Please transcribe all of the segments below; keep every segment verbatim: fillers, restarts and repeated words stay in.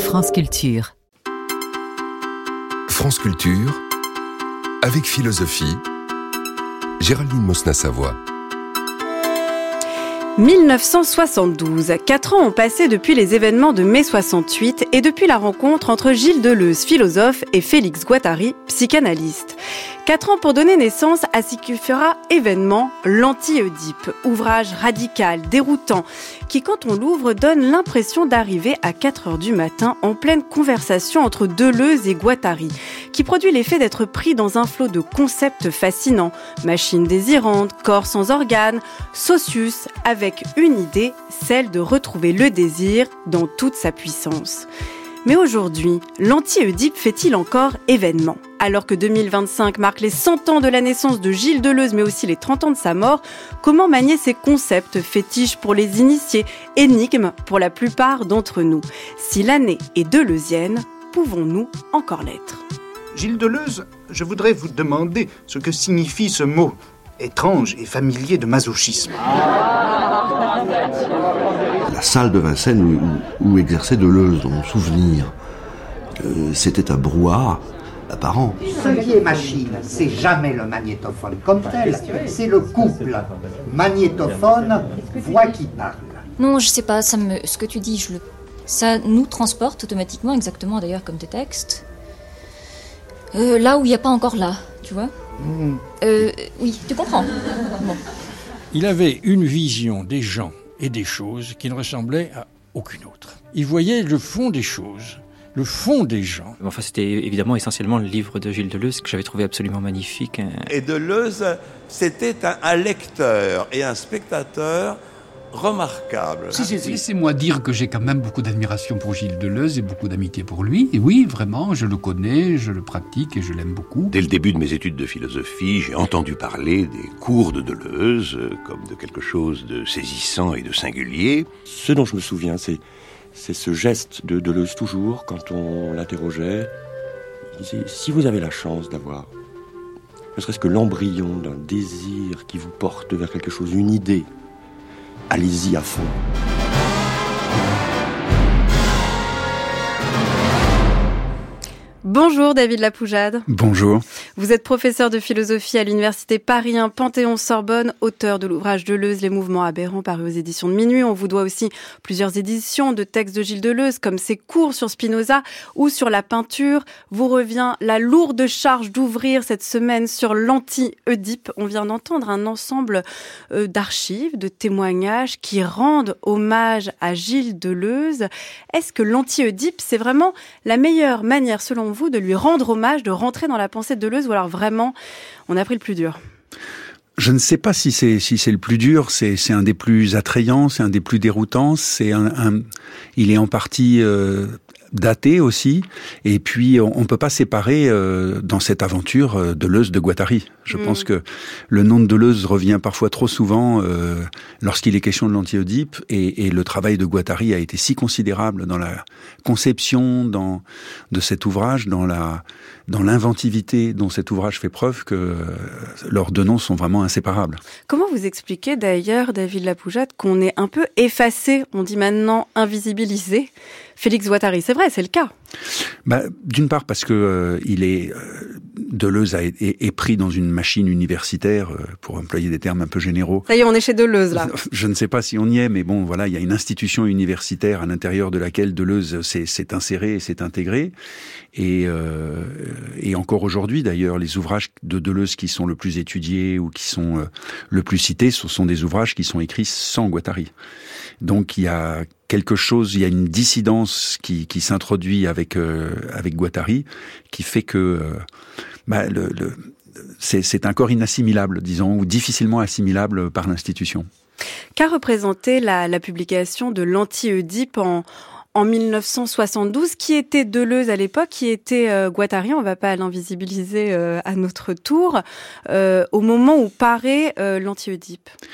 France Culture. France Culture, avec philosophie, Géraldine Mosna-Savoie. mille neuf cent soixante-douze. Quatre ans ont passé depuis les événements de mai soixante-huit et depuis la rencontre entre Gilles Deleuze, philosophe, et Félix Guattari, psychanalyste. Quatre ans pour donner naissance à ce qui fera événement l'Anti-Oedipe, ouvrage radical, déroutant, qui quand on l'ouvre donne l'impression d'arriver à quatre heures du matin en pleine conversation entre Deleuze et Guattari, qui produit l'effet d'être pris dans un flot de concepts fascinants, machine désirante, corps sans organes, socius, avec une idée, celle de retrouver le désir dans toute sa puissance. Mais aujourd'hui, l'Anti-Oedipe fait-il encore événement ? Alors que deux mille vingt-cinq marque les cent ans de la naissance de Gilles Deleuze, mais aussi les trente ans de sa mort, comment manier ces concepts fétiches pour les initiés, énigmes pour la plupart d'entre nous ? Si l'année est deleuzienne, pouvons-nous encore l'être ? Gilles Deleuze, je voudrais vous demander ce que signifie ce mot étrange et familier de masochisme. La salle de Vincennes où, où, où exerçait Deleuze, dans mon souvenir, euh, c'était un brouhaha apparent. Ce qui est machine, c'est jamais le magnétophone comme tel, c'est le couple magnétophone-voix qui parle. Non, je sais pas, ça me, ce que tu dis, je le, ça nous transporte automatiquement, exactement d'ailleurs comme tes textes, euh, là où il n'y a pas encore là, tu vois. Mmh. Euh, oui, tu comprends. Bon. Il avait une vision des gens et des choses qui ne ressemblait à aucune autre. Il voyait le fond des choses, le fond des gens. Enfin, c'était évidemment essentiellement le livre de Gilles Deleuze que j'avais trouvé absolument magnifique. Et Deleuze, c'était un, un lecteur et un spectateur remarquable. Si, si, si. Laissez-moi dire que j'ai quand même beaucoup d'admiration pour Gilles Deleuze et beaucoup d'amitié pour lui. Et oui, vraiment, je le connais, je le pratique et je l'aime beaucoup. Dès le début de mes études de philosophie, j'ai entendu parler des cours de Deleuze comme de quelque chose de saisissant et de singulier. Ce dont je me souviens, c'est, c'est ce geste de Deleuze toujours, quand on l'interrogeait. Il disait, si vous avez la chance d'avoir, ne serait-ce que l'embryon d'un désir qui vous porte vers quelque chose, une idée, allez-y à fond. Bonjour David Lapoujade. Bonjour. Vous êtes professeur de philosophie à l'université Paris un Panthéon-Sorbonne, auteur de l'ouvrage Deleuze, Les mouvements aberrants, paru aux éditions de Minuit. On vous doit aussi plusieurs éditions de textes de Gilles Deleuze, comme ses cours sur Spinoza ou sur la peinture. Vous revient la lourde charge d'ouvrir cette semaine sur l'Anti-Oedipe. On vient d'entendre un ensemble euh, d'archives, de témoignages qui rendent hommage à Gilles Deleuze. Est-ce que l'Anti-Oedipe, c'est vraiment la meilleure manière, selon vous, de lui rendre hommage, de rentrer dans la pensée de Deleuze, ou alors vraiment, on a pris le plus dur? Je ne sais pas si c'est si c'est le plus dur, c'est c'est un des plus attrayants, c'est un des plus déroutants, c'est un, un il est en partie euh, daté aussi, et puis on, on peut pas séparer euh, dans cette aventure euh, Deleuze de Guattari. Je mmh. pense que le nom de Deleuze revient parfois trop souvent euh, lorsqu'il est question de l'Anti-Oedipe, et, et le travail de Guattari a été si considérable dans la conception dans, de cet ouvrage, dans la dans l'inventivité dont cet ouvrage fait preuve, que euh, leurs deux noms sont vraiment inséparables. Comment vous expliquez d'ailleurs, David Lapoujade, qu'on est un peu effacé, on dit maintenant invisibilisé, Félix Guattari? C'est vrai, c'est le cas. Bah, d'une part parce que euh, il est euh, Deleuze a, est, est pris dans une machine universitaire, euh, pour employer des termes un peu généraux. Ça y est, on est chez Deleuze là. Je ne sais pas si on y est, mais bon, voilà, il y a une institution universitaire à l'intérieur de laquelle Deleuze s'est, s'est inséré et s'est intégré. Et, euh, et encore aujourd'hui, d'ailleurs, les ouvrages de Deleuze qui sont le plus étudiés ou qui sont euh, le plus cités, ce sont des ouvrages qui sont écrits sans Guattari. Donc il y a quelque chose, il y a une dissidence qui, qui s'introduit avec euh, avec Guattari, qui fait que euh, bah, le, le, c'est, c'est un corps inassimilable, disons, ou difficilement assimilable par l'institution. Qu'a représenté la, la publication de l'Anti-Oedipe en En mille neuf cent soixante-douze, qui était Deleuze à l'époque, qui était euh, Guattari, on ne va pas l'invisibiliser euh, à notre tour, euh, au moment où paraît euh, l'Anti-Oedipe?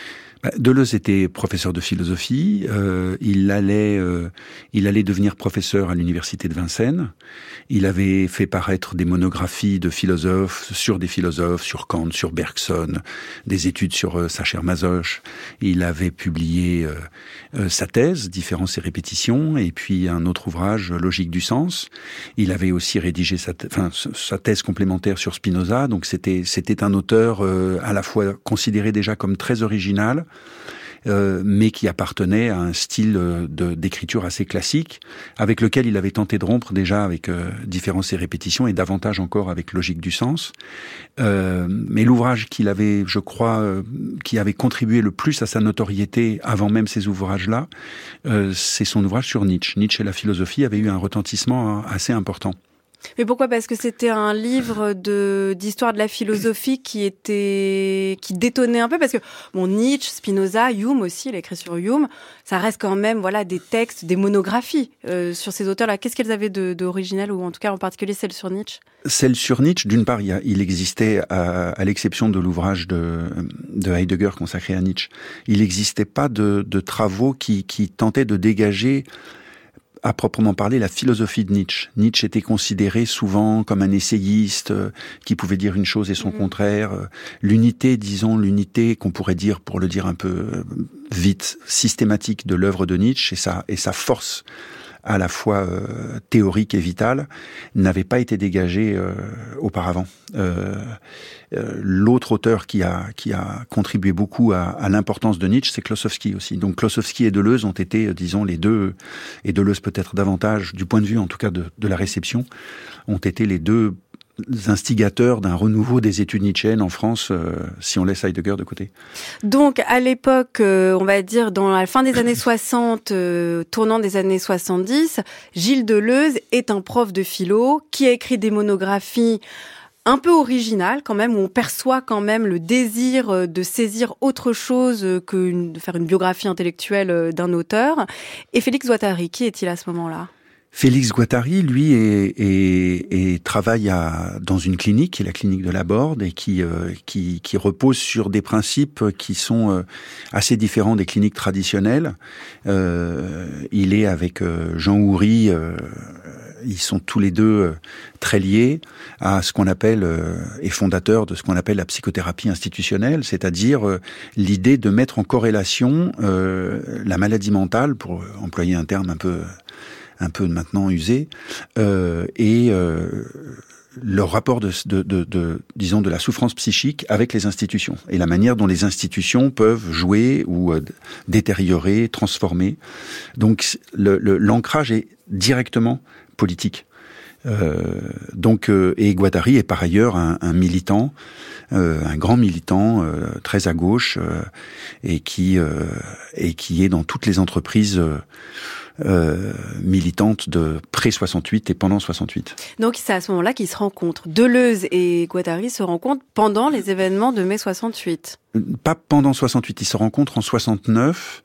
Deleuze était professeur de philosophie. Euh, il allait, euh, il allait devenir professeur à l'université de Vincennes. Il avait fait paraître des monographies de philosophes sur des philosophes, sur Kant, sur Bergson, des études sur euh, Sacher-Masoch. Il avait publié euh, euh, sa thèse, Différence et répétition, et puis un autre ouvrage, Logique du sens. Il avait aussi rédigé sa, th- enfin, sa thèse complémentaire sur Spinoza. Donc c'était, c'était un auteur euh, à la fois considéré déjà comme très original, Euh, mais qui appartenait à un style de, d'écriture assez classique, avec lequel il avait tenté de rompre déjà avec euh, Différence et répétition, et davantage encore avec Logique du sens. Euh, mais l'ouvrage qu'il avait, je crois, euh, qui avait contribué le plus à sa notoriété avant même ces ouvrages-là, euh, c'est son ouvrage sur Nietzsche. Nietzsche et la philosophie avait eu un retentissement assez important. Mais pourquoi ? Parce que c'était un livre de d'histoire de la philosophie qui était qui détonnait un peu, parce que bon, Nietzsche, Spinoza, Hume aussi, il a écrit sur Hume, ça reste quand même voilà des textes, des monographies euh, sur ces auteurs-là. Qu'est-ce qu'elles avaient de d'original, ou en tout cas en particulier celle sur Nietzsche ? Celle sur Nietzsche, d'une part, il, y a, il existait, à, à l'exception de l'ouvrage de, de Heidegger consacré à Nietzsche, il n'existait pas de, de travaux qui, qui tentaient de dégager à proprement parler la philosophie de Nietzsche. Nietzsche était considéré souvent comme un essayiste euh, qui pouvait dire une chose et son mmh. contraire. L'unité, disons, l'unité qu'on pourrait dire, pour le dire un peu euh, vite, systématique de l'œuvre de Nietzsche et sa, et sa force à la fois euh, théorique et vitale, n'avait pas été dégagée euh, auparavant. Euh, euh, l'autre auteur qui a, qui a contribué beaucoup à, à l'importance de Nietzsche, c'est Klossowski aussi. Donc Klossowski et Deleuze ont été, disons, les deux, et Deleuze peut-être davantage, du point de vue en tout cas de, de la réception, ont été les deux instigateurs d'un renouveau des études nietzschéennes en France, euh, si on laisse Heidegger de côté. Donc, à l'époque, euh, on va dire dans la fin des années soixante, euh, tournant des années soixante-dix, Gilles Deleuze est un prof de philo qui a écrit des monographies un peu originales quand même, où on perçoit quand même le désir de saisir autre chose que une, de faire une biographie intellectuelle d'un auteur. Et Félix Guattari, qui est-il à ce moment-là ? Félix Guattari, lui, est, est, est, travaille à, dans une clinique, qui est la clinique de la Borde, et qui, euh, qui, qui repose sur des principes qui sont euh, assez différents des cliniques traditionnelles. Euh, il est avec euh, Jean Houry, euh, ils sont tous les deux euh, très liés à ce qu'on appelle, euh, et fondateurs de ce qu'on appelle la psychothérapie institutionnelle, c'est-à-dire euh, l'idée de mettre en corrélation euh, la maladie mentale, pour employer un terme un peu... un peu maintenant usé, euh, et euh, leur rapport de, de, de, de, disons, de la souffrance psychique avec les institutions, et la manière dont les institutions peuvent jouer ou euh, détériorer, transformer. Donc le, le, l'ancrage est directement politique. Euh, donc, euh, et Guattari est par ailleurs un, un militant, euh, un grand militant, euh, très à gauche, euh, et qui euh, et qui est dans toutes les entreprises euh, Euh, militante de pré-soixante-huit et pendant soixante-huit. Donc c'est à ce moment-là qu'ils se rencontrent. Deleuze et Guattari se rencontrent pendant les événements de mai soixante-huit. Pas pendant soixante-huit, ils se rencontrent en soixante-neuf.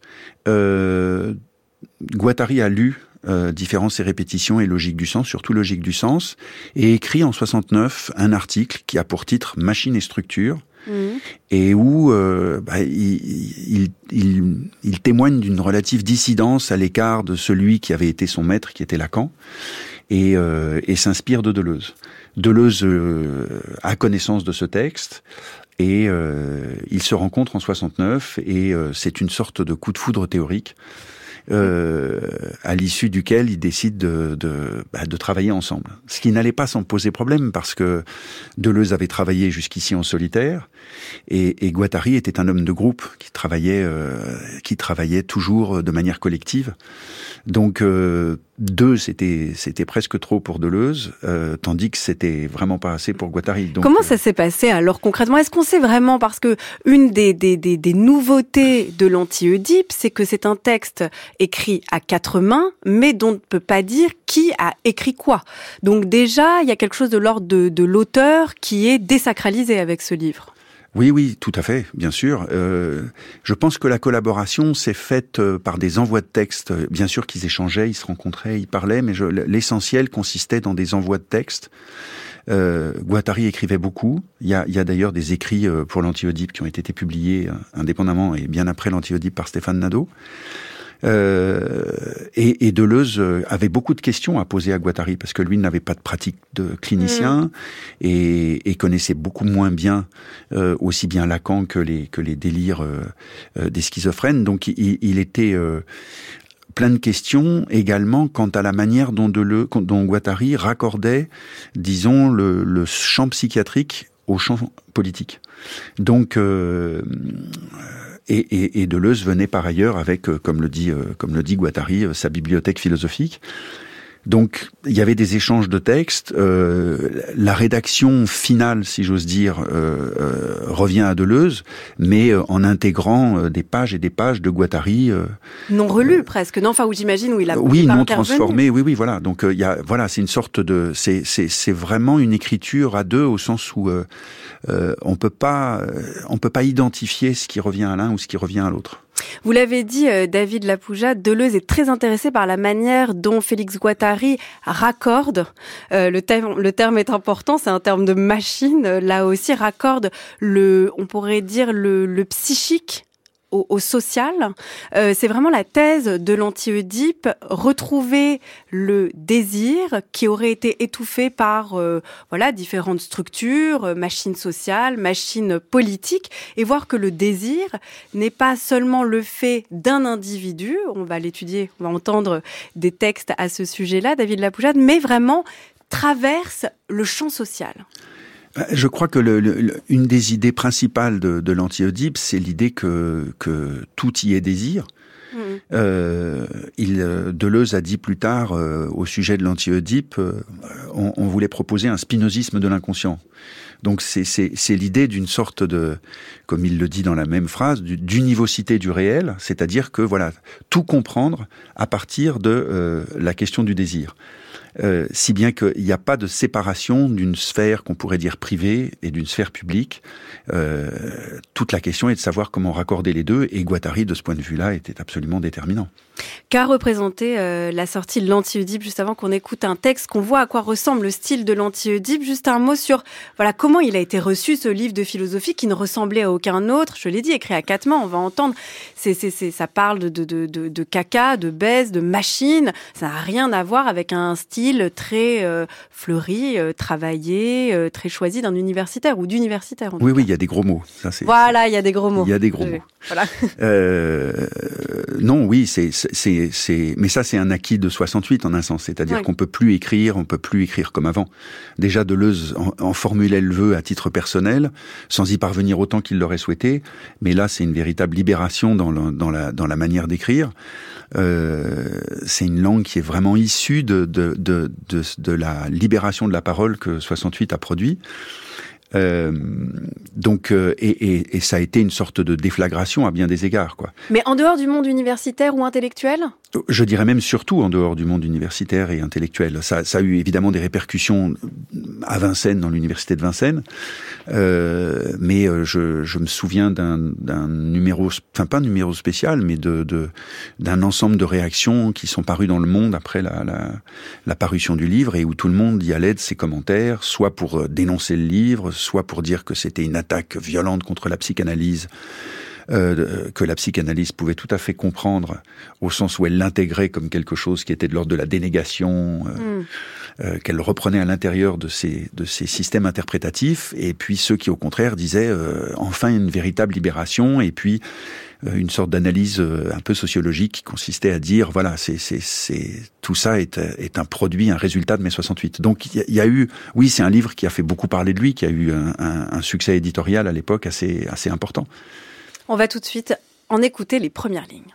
Euh, Guattari a lu euh, Différence et répétition et Logique du sens, surtout Logique du sens, et écrit en soixante-neuf un article qui a pour titre Machine et structure. Mmh. Et où euh, bah, il, il, il, il témoigne d'une relative dissidence à l'écart de celui qui avait été son maître, qui était Lacan, et, euh, et s'inspire de Deleuze. Deleuze euh, a connaissance de ce texte, et euh, ils se rencontrent en soixante-neuf, et euh, c'est une sorte de coup de foudre théorique, Euh, à l'issue duquel ils décident de, de, bah, de travailler ensemble. Ce qui n'allait pas sans poser problème, parce que Deleuze avait travaillé jusqu'ici en solitaire, et, et Guattari était un homme de groupe qui travaillait, euh, qui travaillait toujours de manière collective. Donc euh, deux, c'était c'était presque trop pour Deleuze, euh, tandis que c'était vraiment pas assez pour Guattari. Donc, comment ça s'est passé alors concrètement ? Est-ce qu'on sait vraiment, parce que une des des des, des nouveautés de l'Anti-Oedipe, c'est que c'est un texte écrit à quatre mains, mais dont on ne peut pas dire qui a écrit quoi. Donc déjà, il y a quelque chose de l'ordre de, de l'auteur qui est désacralisé avec ce livre. Oui, oui, tout à fait, bien sûr. Euh, je pense que la collaboration s'est faite euh, par des envois de textes. Bien sûr qu'ils échangeaient, ils se rencontraient, ils parlaient, mais je, l'essentiel consistait dans des envois de textes Euh, Guattari écrivait beaucoup. Il y a, il y a d'ailleurs des écrits euh, pour l'Anti-Oedipe qui ont été publiés euh, indépendamment et bien après l'Anti-Oedipe par Stéphane Nadeau. Euh, et, et Deleuze avait beaucoup de questions à poser à Guattari parce que lui n'avait pas de pratique de clinicien mmh. et, et connaissait beaucoup moins bien euh, aussi bien Lacan que les que les délires euh, euh, des schizophrènes. Donc il, il était euh, plein de questions également quant à la manière dont Deleuze, dont Guattari raccordait, disons, le, le champ psychiatrique au champ politique. Donc euh, Et, et, et Deleuze venait par ailleurs avec, comme le dit, comme le dit Guattari, sa bibliothèque philosophique. Donc, il y avait des échanges de textes. Euh, la rédaction finale, si j'ose dire, euh, euh, revient à Deleuze, mais euh, en intégrant euh, des pages et des pages de Guattari. Euh, non relues euh, presque, non. Enfin, où j'imagine où il a. Oui, non intervenu. transformées. Oui, oui, voilà. Donc, il euh, y a, voilà, c'est une sorte de, c'est, c'est, c'est vraiment une écriture à deux au sens où euh, euh, on peut pas, euh, on peut pas identifier ce qui revient à l'un ou ce qui revient à l'autre. Vous l'avez dit, euh, David Lapouja, Deleuze est très intéressé par la manière dont Félix Guattari raccorde, euh, le, terme, le terme est important, c'est un terme de machine, là aussi, raccorde le, on pourrait dire le, le psychique Au, au social. Euh, c'est vraiment la thèse de l'Anti-Oedipe, retrouver le désir qui aurait été étouffé par euh, voilà différentes structures, euh, machines sociales, machines politiques, et voir que le désir n'est pas seulement le fait d'un individu, on va l'étudier, on va entendre des textes à ce sujet-là, David Lapouja, mais vraiment traverse le champ social. Je crois que le, le, une des idées principales de, de l'Anti-Oedipe, c'est l'idée que, que tout y est désir. Mmh. Euh, il, Deleuze a dit plus tard, euh, au sujet de l'Anti-Oedipe, euh, on, on voulait proposer un spinozisme de l'inconscient. Donc c'est, c'est, c'est l'idée d'une sorte de, comme il le dit dans la même phrase, d'univocité du réel, c'est-à-dire que voilà, tout comprendre à partir de euh, la question du désir. Euh, si bien qu'il n'y a pas de séparation d'une sphère qu'on pourrait dire privée et d'une sphère publique. Euh, toute la question est de savoir comment raccorder les deux, et Guattari, de ce point de vue-là, était absolument déterminant. Qu'a représenté euh, la sortie de l'Anti-Oedipe, juste avant qu'on écoute un texte, qu'on voit à quoi ressemble le style de l'Anti-Oedipe. Juste un mot sur voilà comment il a été reçu, ce livre de philosophie qui ne ressemblait à aucun autre. Je l'ai dit, écrit à quatre mains, on va entendre. C'est, c'est, c'est, ça parle de, de, de, de, de caca, de baise, de machine. Ça n'a rien à voir avec un style très euh, fleuri, euh, travaillé, euh, très choisi d'un universitaire ou d'universitaire. Oui, oui, il y a des gros mots. Ça, c'est, voilà, il y a des gros mots. Il y a des gros mots. Voilà. Euh, non, oui, c'est, c'est, c'est, mais ça, c'est un acquis de soixante-huit en un sens. C'est-à-dire ouais. qu'on peut plus écrire, on peut plus écrire comme avant. Déjà, Deleuze en, en formulait le vœu à titre personnel, sans y parvenir autant qu'il l'aurait souhaité. Mais là, c'est une véritable libération dans, le, dans la, dans la manière d'écrire. Euh, c'est une langue qui est vraiment issue de, de, de, de, de la libération de la parole que soixante-huit a produit. Euh, donc, euh, et, et, et ça a été une sorte de déflagration à bien des égards, quoi. Mais en dehors du monde universitaire ou intellectuel ? Je dirais même surtout en dehors du monde universitaire et intellectuel. Ça, ça a eu évidemment des répercussions à Vincennes, dans l'université de Vincennes. Euh, mais je, je me souviens d'un, d'un numéro, enfin pas un numéro spécial, mais de, de, d'un ensemble de réactions qui sont parues dans Le Monde après la, la, la parution du livre, et où tout le monde y allait de ses commentaires, soit pour dénoncer le livre, soit pour dire que c'était une attaque violente contre la psychanalyse, euh, que la psychanalyse pouvait tout à fait comprendre, au sens où elle l'intégrait comme quelque chose qui était de l'ordre de la dénégation, euh, mm. euh, qu'elle reprenait à l'intérieur de ces, de ces systèmes interprétatifs, et puis ceux qui, au contraire, disaient euh, enfin une véritable libération, et puis euh, une sorte d'analyse euh, un peu sociologique qui consistait à dire, voilà, c'est, c'est, c'est, tout ça est, est un produit, un résultat de mai soixante-huit. Donc il y, y a eu, oui, c'est un livre qui a fait beaucoup parler de lui, qui a eu un, un, un succès éditorial à l'époque assez, assez important. On va tout de suite en écouter les premières lignes.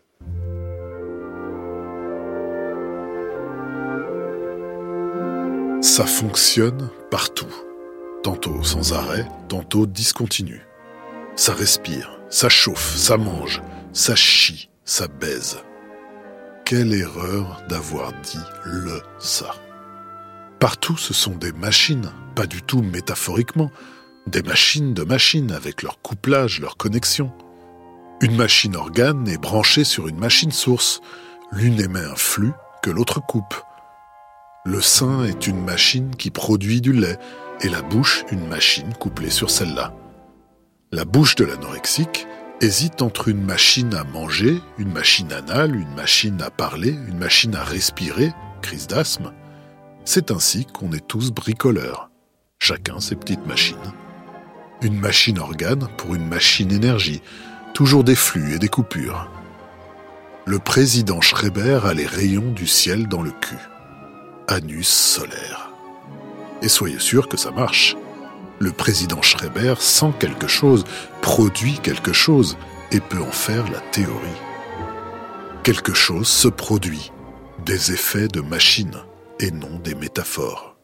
Ça fonctionne partout. Tantôt sans arrêt, tantôt discontinu. Ça respire, ça chauffe, ça mange, ça chie, ça baise. Quelle erreur d'avoir dit le ça. Partout, ce sont des machines, pas du tout métaphoriquement. Des machines de machines, avec leur couplage, leur connexion. Une machine organe est branchée sur une machine source. L'une émet un flux que l'autre coupe. Le sein est une machine qui produit du lait, et la bouche une machine couplée sur celle-là. La bouche de l'anorexique hésite entre une machine à manger, une machine anale, une machine à parler, une machine à respirer, crise d'asthme. C'est ainsi qu'on est tous bricoleurs, chacun ses petites machines. Une machine organe pour une machine énergie, toujours des flux et des coupures. Le président Schreiber a les rayons du ciel dans le cul. Anus solaire. Et soyez sûr que ça marche. Le président Schreiber sent quelque chose, produit quelque chose, et peut en faire la théorie. Quelque chose se produit, des effets de machine, et non des métaphores.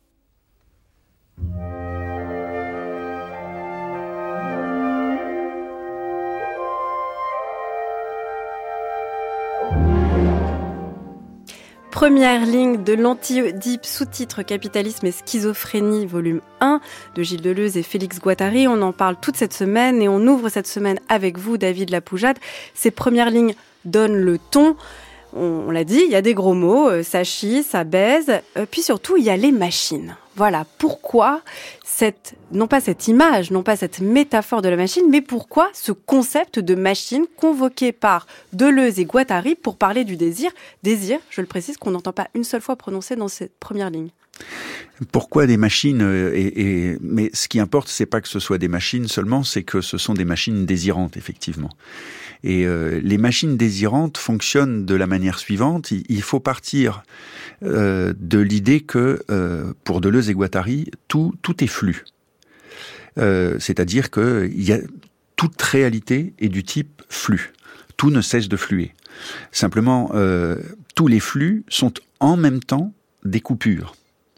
Première ligne de l'Anti-Oedipe, sous-titre Capitalisme et schizophrénie, volume un, de Gilles Deleuze et Félix Guattari. On en parle toute cette semaine et on ouvre cette semaine avec vous, David Lapoujade. Ces premières lignes donnent le ton. On, on l'a dit, il y a des gros mots, euh, ça chie, ça baise. Euh, puis surtout, il y a les machines. Voilà, pourquoi cette, non pas cette image, non pas cette métaphore de la machine, mais pourquoi ce concept de machine convoqué par Deleuze et Guattari pour parler du désir. Désir, je le précise, qu'on n'entend pas une seule fois prononcé dans cette première ligne. Pourquoi des machines et, et, mais ce qui importe, c'est pas que ce soit des machines seulement, c'est que ce sont des machines désirantes, effectivement. Et euh, les machines désirantes fonctionnent de la manière suivante. Il, il faut partir euh, de l'idée que, euh, pour Deleuze et Guattari, tout, tout est flux. Euh, c'est-à-dire que il y a, toute réalité est du type flux. Tout ne cesse de fluer. Simplement, euh, tous les flux sont en même temps des coupures.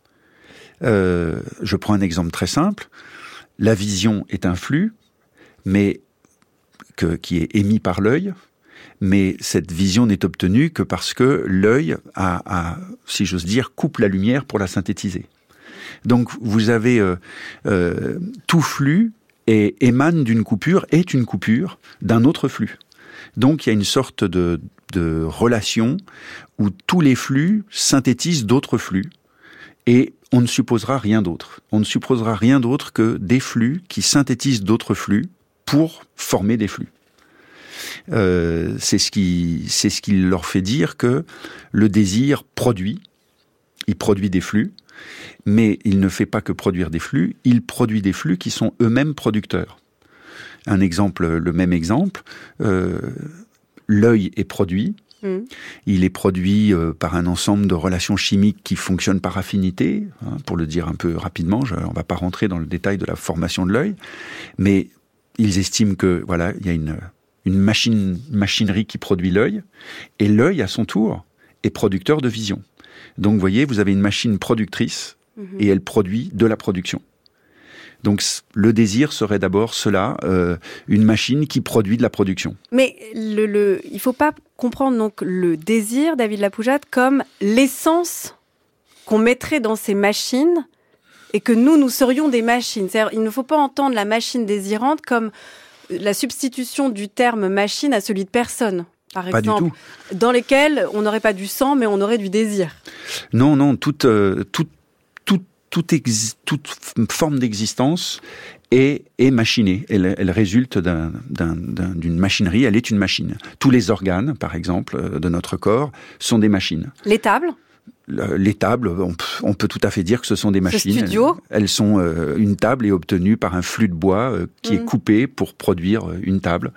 Euh, je prends un exemple très simple. La vision est un flux, mais que, qui est émis par l'œil, mais cette vision n'est obtenue que parce que l'œil a, a, si j'ose dire, coupe la lumière pour la synthétiser. Donc vous avez euh, euh, tout flux et émane d'une coupure, est une coupure d'un autre flux. Donc il y a une sorte de, de relation où tous les flux synthétisent d'autres flux, et on ne supposera rien d'autre. On ne supposera rien d'autre que des flux qui synthétisent d'autres flux pour former des flux. Euh, c'est ce qui, c'est ce qui leur fait dire que le désir produit, il produit des flux, mais il ne fait pas que produire des flux, il produit des flux qui sont eux-mêmes producteurs. Un exemple, le même exemple, euh, l'œil est produit. Mmh. Il est produit euh, par un ensemble de relations chimiques qui fonctionnent par affinité, hein, pour le dire un peu rapidement. Je, on ne va pas rentrer dans le détail de la formation de l'œil, mais ils estiment que voilà, il y a une, une machine, machinerie qui produit l'œil, et l'œil, à son tour, est producteur de vision. Donc, vous voyez, vous avez une machine productrice, mmh. et elle produit de la production. Donc le désir serait d'abord cela, euh, une machine qui produit de la production. Mais le, le, il ne faut pas comprendre donc le désir, David Lapoujade, comme l'essence qu'on mettrait dans ces machines et que nous, nous serions des machines. C'est-à-dire, il ne faut pas entendre la machine désirante comme la substitution du terme machine à celui de personne. Par pas exemple, du tout. Dans lesquels on n'aurait pas du sang, mais on aurait du désir. Non, non, toute... Euh, toute Toute, ex, toute forme d'existence est, est machinée. Elle, elle résulte d'un, d'un, d'un, d'une machinerie, elle est une machine. Tous les organes, par exemple, de notre corps, sont des machines. Les tables ? Les tables, on, on peut tout à fait dire que ce sont des machines. Ce studio ? Elles, elles sont, euh, une table est obtenue par un flux de bois euh, qui mmh. est coupé pour produire une table.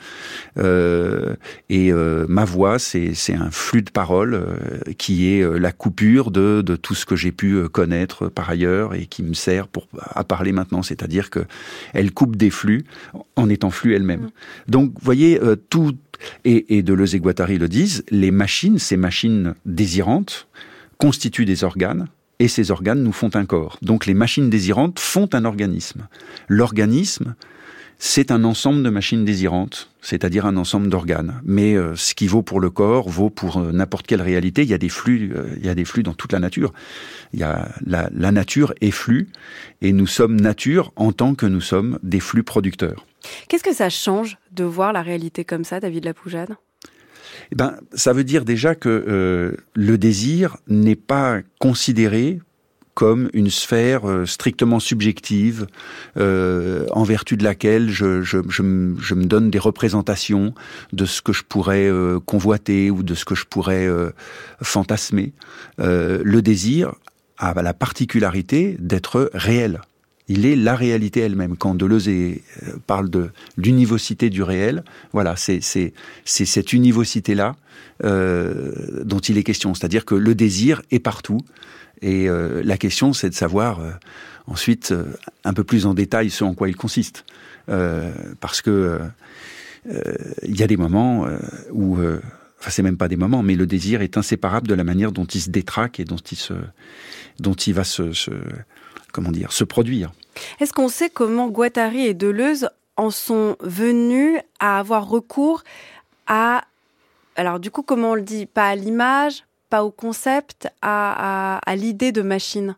Euh, et euh, ma voix, c'est, c'est un flux de paroles euh, qui est euh, la coupure de, de tout ce que j'ai pu connaître par ailleurs et qui me sert pour, à parler maintenant. C'est-à-dire que elle coupe des flux en étant flux elle-même. Mmh. Donc, vous voyez, euh, tout... Et, et Deleuze et Guattari le disent, les machines, ces machines désirantes, constituent des organes, et ces organes nous font un corps. Donc les machines désirantes font un organisme. L'organisme, c'est un ensemble de machines désirantes, c'est-à-dire un ensemble d'organes. Mais euh, ce qui vaut pour le corps vaut pour euh, n'importe quelle réalité. Il y a des flux, euh, il y a des flux dans toute la nature. Il y a la, la nature est flux, et nous sommes nature en tant que nous sommes des flux producteurs. Qu'est-ce que ça change de voir la réalité comme ça, David Lapoujade ? Eh ben, ça veut dire déjà que euh, le désir n'est pas considéré comme une sphère euh, strictement subjective, euh, en vertu de laquelle je, je, je, m- je me donne des représentations de ce que je pourrais euh, convoiter ou de ce que je pourrais euh, fantasmer. Euh, le désir a la particularité d'être réel. Il est la réalité elle-même. Quand Deleuze est, euh, parle de l'univocité du réel, voilà, c'est, c'est, c'est cette univocité-là euh, dont il est question. C'est-à-dire que le désir est partout. Et euh, la question, c'est de savoir euh, ensuite, euh, un peu plus en détail, ce en quoi il consiste. Euh, parce que euh, euh, il y a des moments euh, où, euh, enfin, c'est même pas des moments, mais le désir est inséparable de la manière dont il se détraque et dont il se, dont il va se, se comment dire, se produire. Est-ce qu'on sait comment Guattari et Deleuze en sont venus à avoir recours à, alors du coup, comment on le dit, pas à l'image, pas au concept, à, à, à l'idée de machine?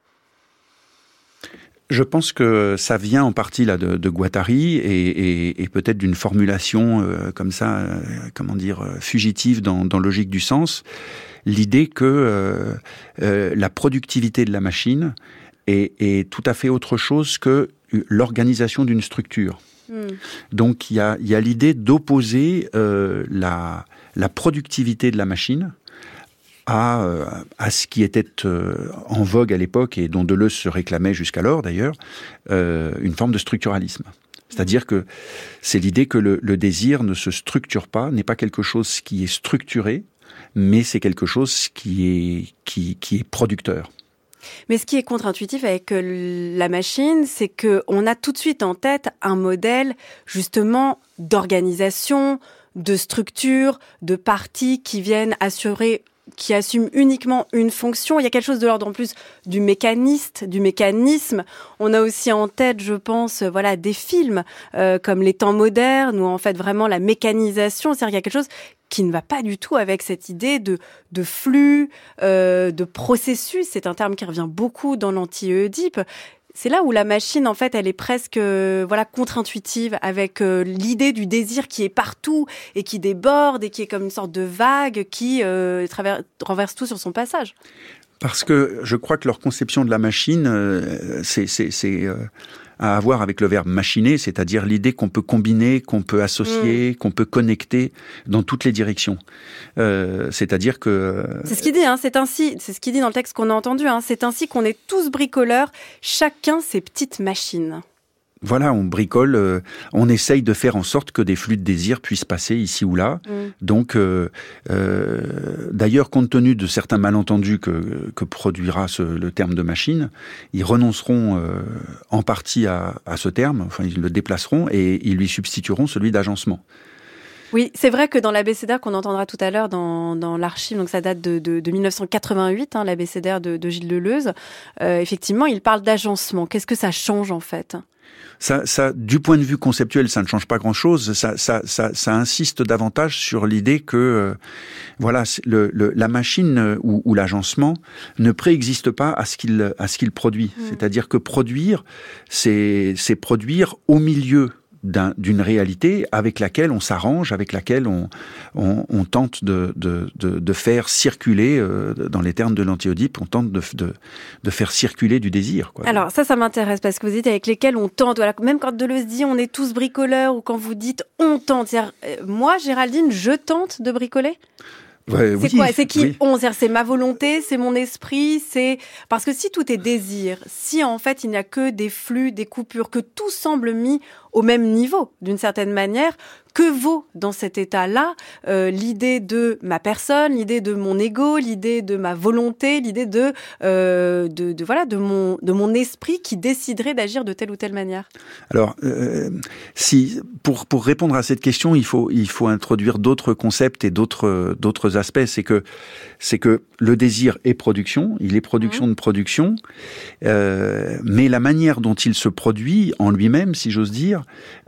Je pense que ça vient en partie là de, de Guattari et, et, et peut-être d'une formulation euh, comme ça, euh, comment dire, euh, fugitive dans, dans Logique du sens, l'idée que euh, euh, la productivité de la machine est, est tout à fait autre chose que l'organisation d'une structure. Mm. Donc il y a, y a l'idée d'opposer euh, la, la productivité de la machine À, euh, à ce qui était euh, en vogue à l'époque et dont Deleuze se réclamait jusqu'alors d'ailleurs, euh, une forme de structuralisme. C'est-à-dire que c'est l'idée que le, le désir ne se structure pas, n'est pas quelque chose qui est structuré, mais c'est quelque chose qui est, qui, qui est producteur. Mais ce qui est contre-intuitif avec la machine, c'est qu'on a tout de suite en tête un modèle justement d'organisation, de structure, de parties qui viennent assurer qui assume uniquement une fonction. Il y a quelque chose de l'ordre en plus du mécaniste, du mécanisme. On a aussi en tête, je pense, voilà, des films euh, comme Les Temps modernes, où en fait vraiment la mécanisation, c'est-à-dire qu'il y a quelque chose qui ne va pas du tout avec cette idée de, de flux, euh, de processus. C'est un terme qui revient beaucoup dans l'anti-Oedipe. C'est là où la machine, en fait, elle est presque euh, voilà contre-intuitive avec euh, l'idée du désir qui est partout et qui déborde et qui est comme une sorte de vague qui euh, travers, renverse tout sur son passage. Parce que je crois que leur conception de la machine, euh, c'est, c'est, c'est euh, à avoir avec le verbe machiner, c'est-à-dire l'idée qu'on peut combiner, qu'on peut associer, mmh. qu'on peut connecter dans toutes les directions. Euh, c'est-à-dire que... C'est ce qu'il dit, hein, c'est ainsi, c'est ce qu'il dit dans le texte qu'on a entendu, hein, c'est ainsi qu'on est tous bricoleurs, chacun ses petites machines. Voilà, on bricole, euh, on essaye de faire en sorte que des flux de désir puissent passer ici ou là. Mmh. Donc, euh, euh, d'ailleurs, compte tenu de certains malentendus que, que produira ce, le terme de machine, ils renonceront euh, en partie à, à ce terme, enfin, ils le déplaceront et ils lui substitueront celui d'agencement. Oui, c'est vrai que dans l'abécédaire qu'on entendra tout à l'heure dans, dans l'archive, donc ça date de, de, de dix-neuf cent quatre-vingt-huit, hein, l'abécédaire de, de Gilles Deleuze, euh, effectivement, il parle d'agencement. Qu'est-ce que ça change en fait ? Ça, ça, du point de vue conceptuel, ça ne change pas grand-chose. Ça, ça, ça, ça insiste davantage sur l'idée que, euh, voilà, le, le, la machine ou, ou l'agencement ne préexiste pas à ce qu'il, à ce qu'il produit. Mmh. C'est-à-dire que produire, c'est, c'est produire au milieu D'un, d'une réalité avec laquelle on s'arrange, avec laquelle on, on, on tente de, de, de, de faire circuler, euh, dans les termes de l'anti-Oedipe, on tente de, de, de faire circuler du désir, quoi. Alors ça, ça m'intéresse, parce que vous dites avec lesquels on tente, voilà, même quand Deleuze dit on est tous bricoleurs, ou quand vous dites on tente, c'est-à-dire, euh, moi, Géraldine, je tente de bricoler ? Ouais, c'est oui, quoi ? C'est qui oui. on ? C'est-à-dire, c'est ma volonté, c'est mon esprit, c'est... Parce que si tout est désir, si en fait il n'y a que des flux, des coupures, que tout semble mis au même niveau, d'une certaine manière, que vaut dans cet état-là euh, l'idée de ma personne, l'idée de mon ego, l'idée de ma volonté, l'idée de, euh, de, de, voilà, de, mon, de mon esprit qui déciderait d'agir de telle ou telle manière ? Alors, euh, si, pour, pour répondre à cette question, il faut, il faut introduire d'autres concepts et d'autres, d'autres aspects. C'est que, c'est que le désir est production, il est production mmh. de production, euh, mais la manière dont il se produit en lui-même, si j'ose dire,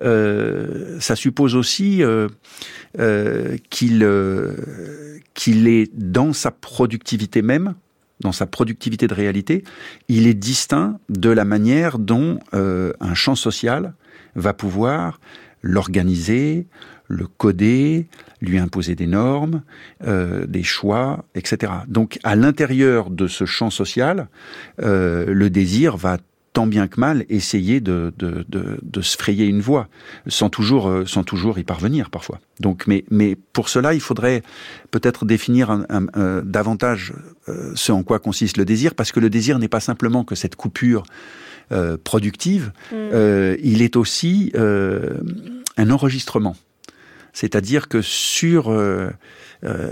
euh, ça suppose aussi euh, euh, qu'il, euh, qu'il est dans sa productivité même, dans sa productivité de réalité, il est distinct de la manière dont euh, un champ social va pouvoir l'organiser, le coder, lui imposer des normes, euh, des choix, et cetera. Donc, à l'intérieur de ce champ social, euh, le désir va tant bien que mal essayer de, de, de, de se frayer une voie, sans toujours, euh, sans toujours y parvenir parfois. Donc, mais, mais pour cela, il faudrait peut-être définir un, un, un, davantage euh, ce en quoi consiste le désir, parce que le désir n'est pas simplement que cette coupure euh, productive, mmh. euh, il est aussi euh, un enregistrement. C'est-à-dire que sur, euh, euh,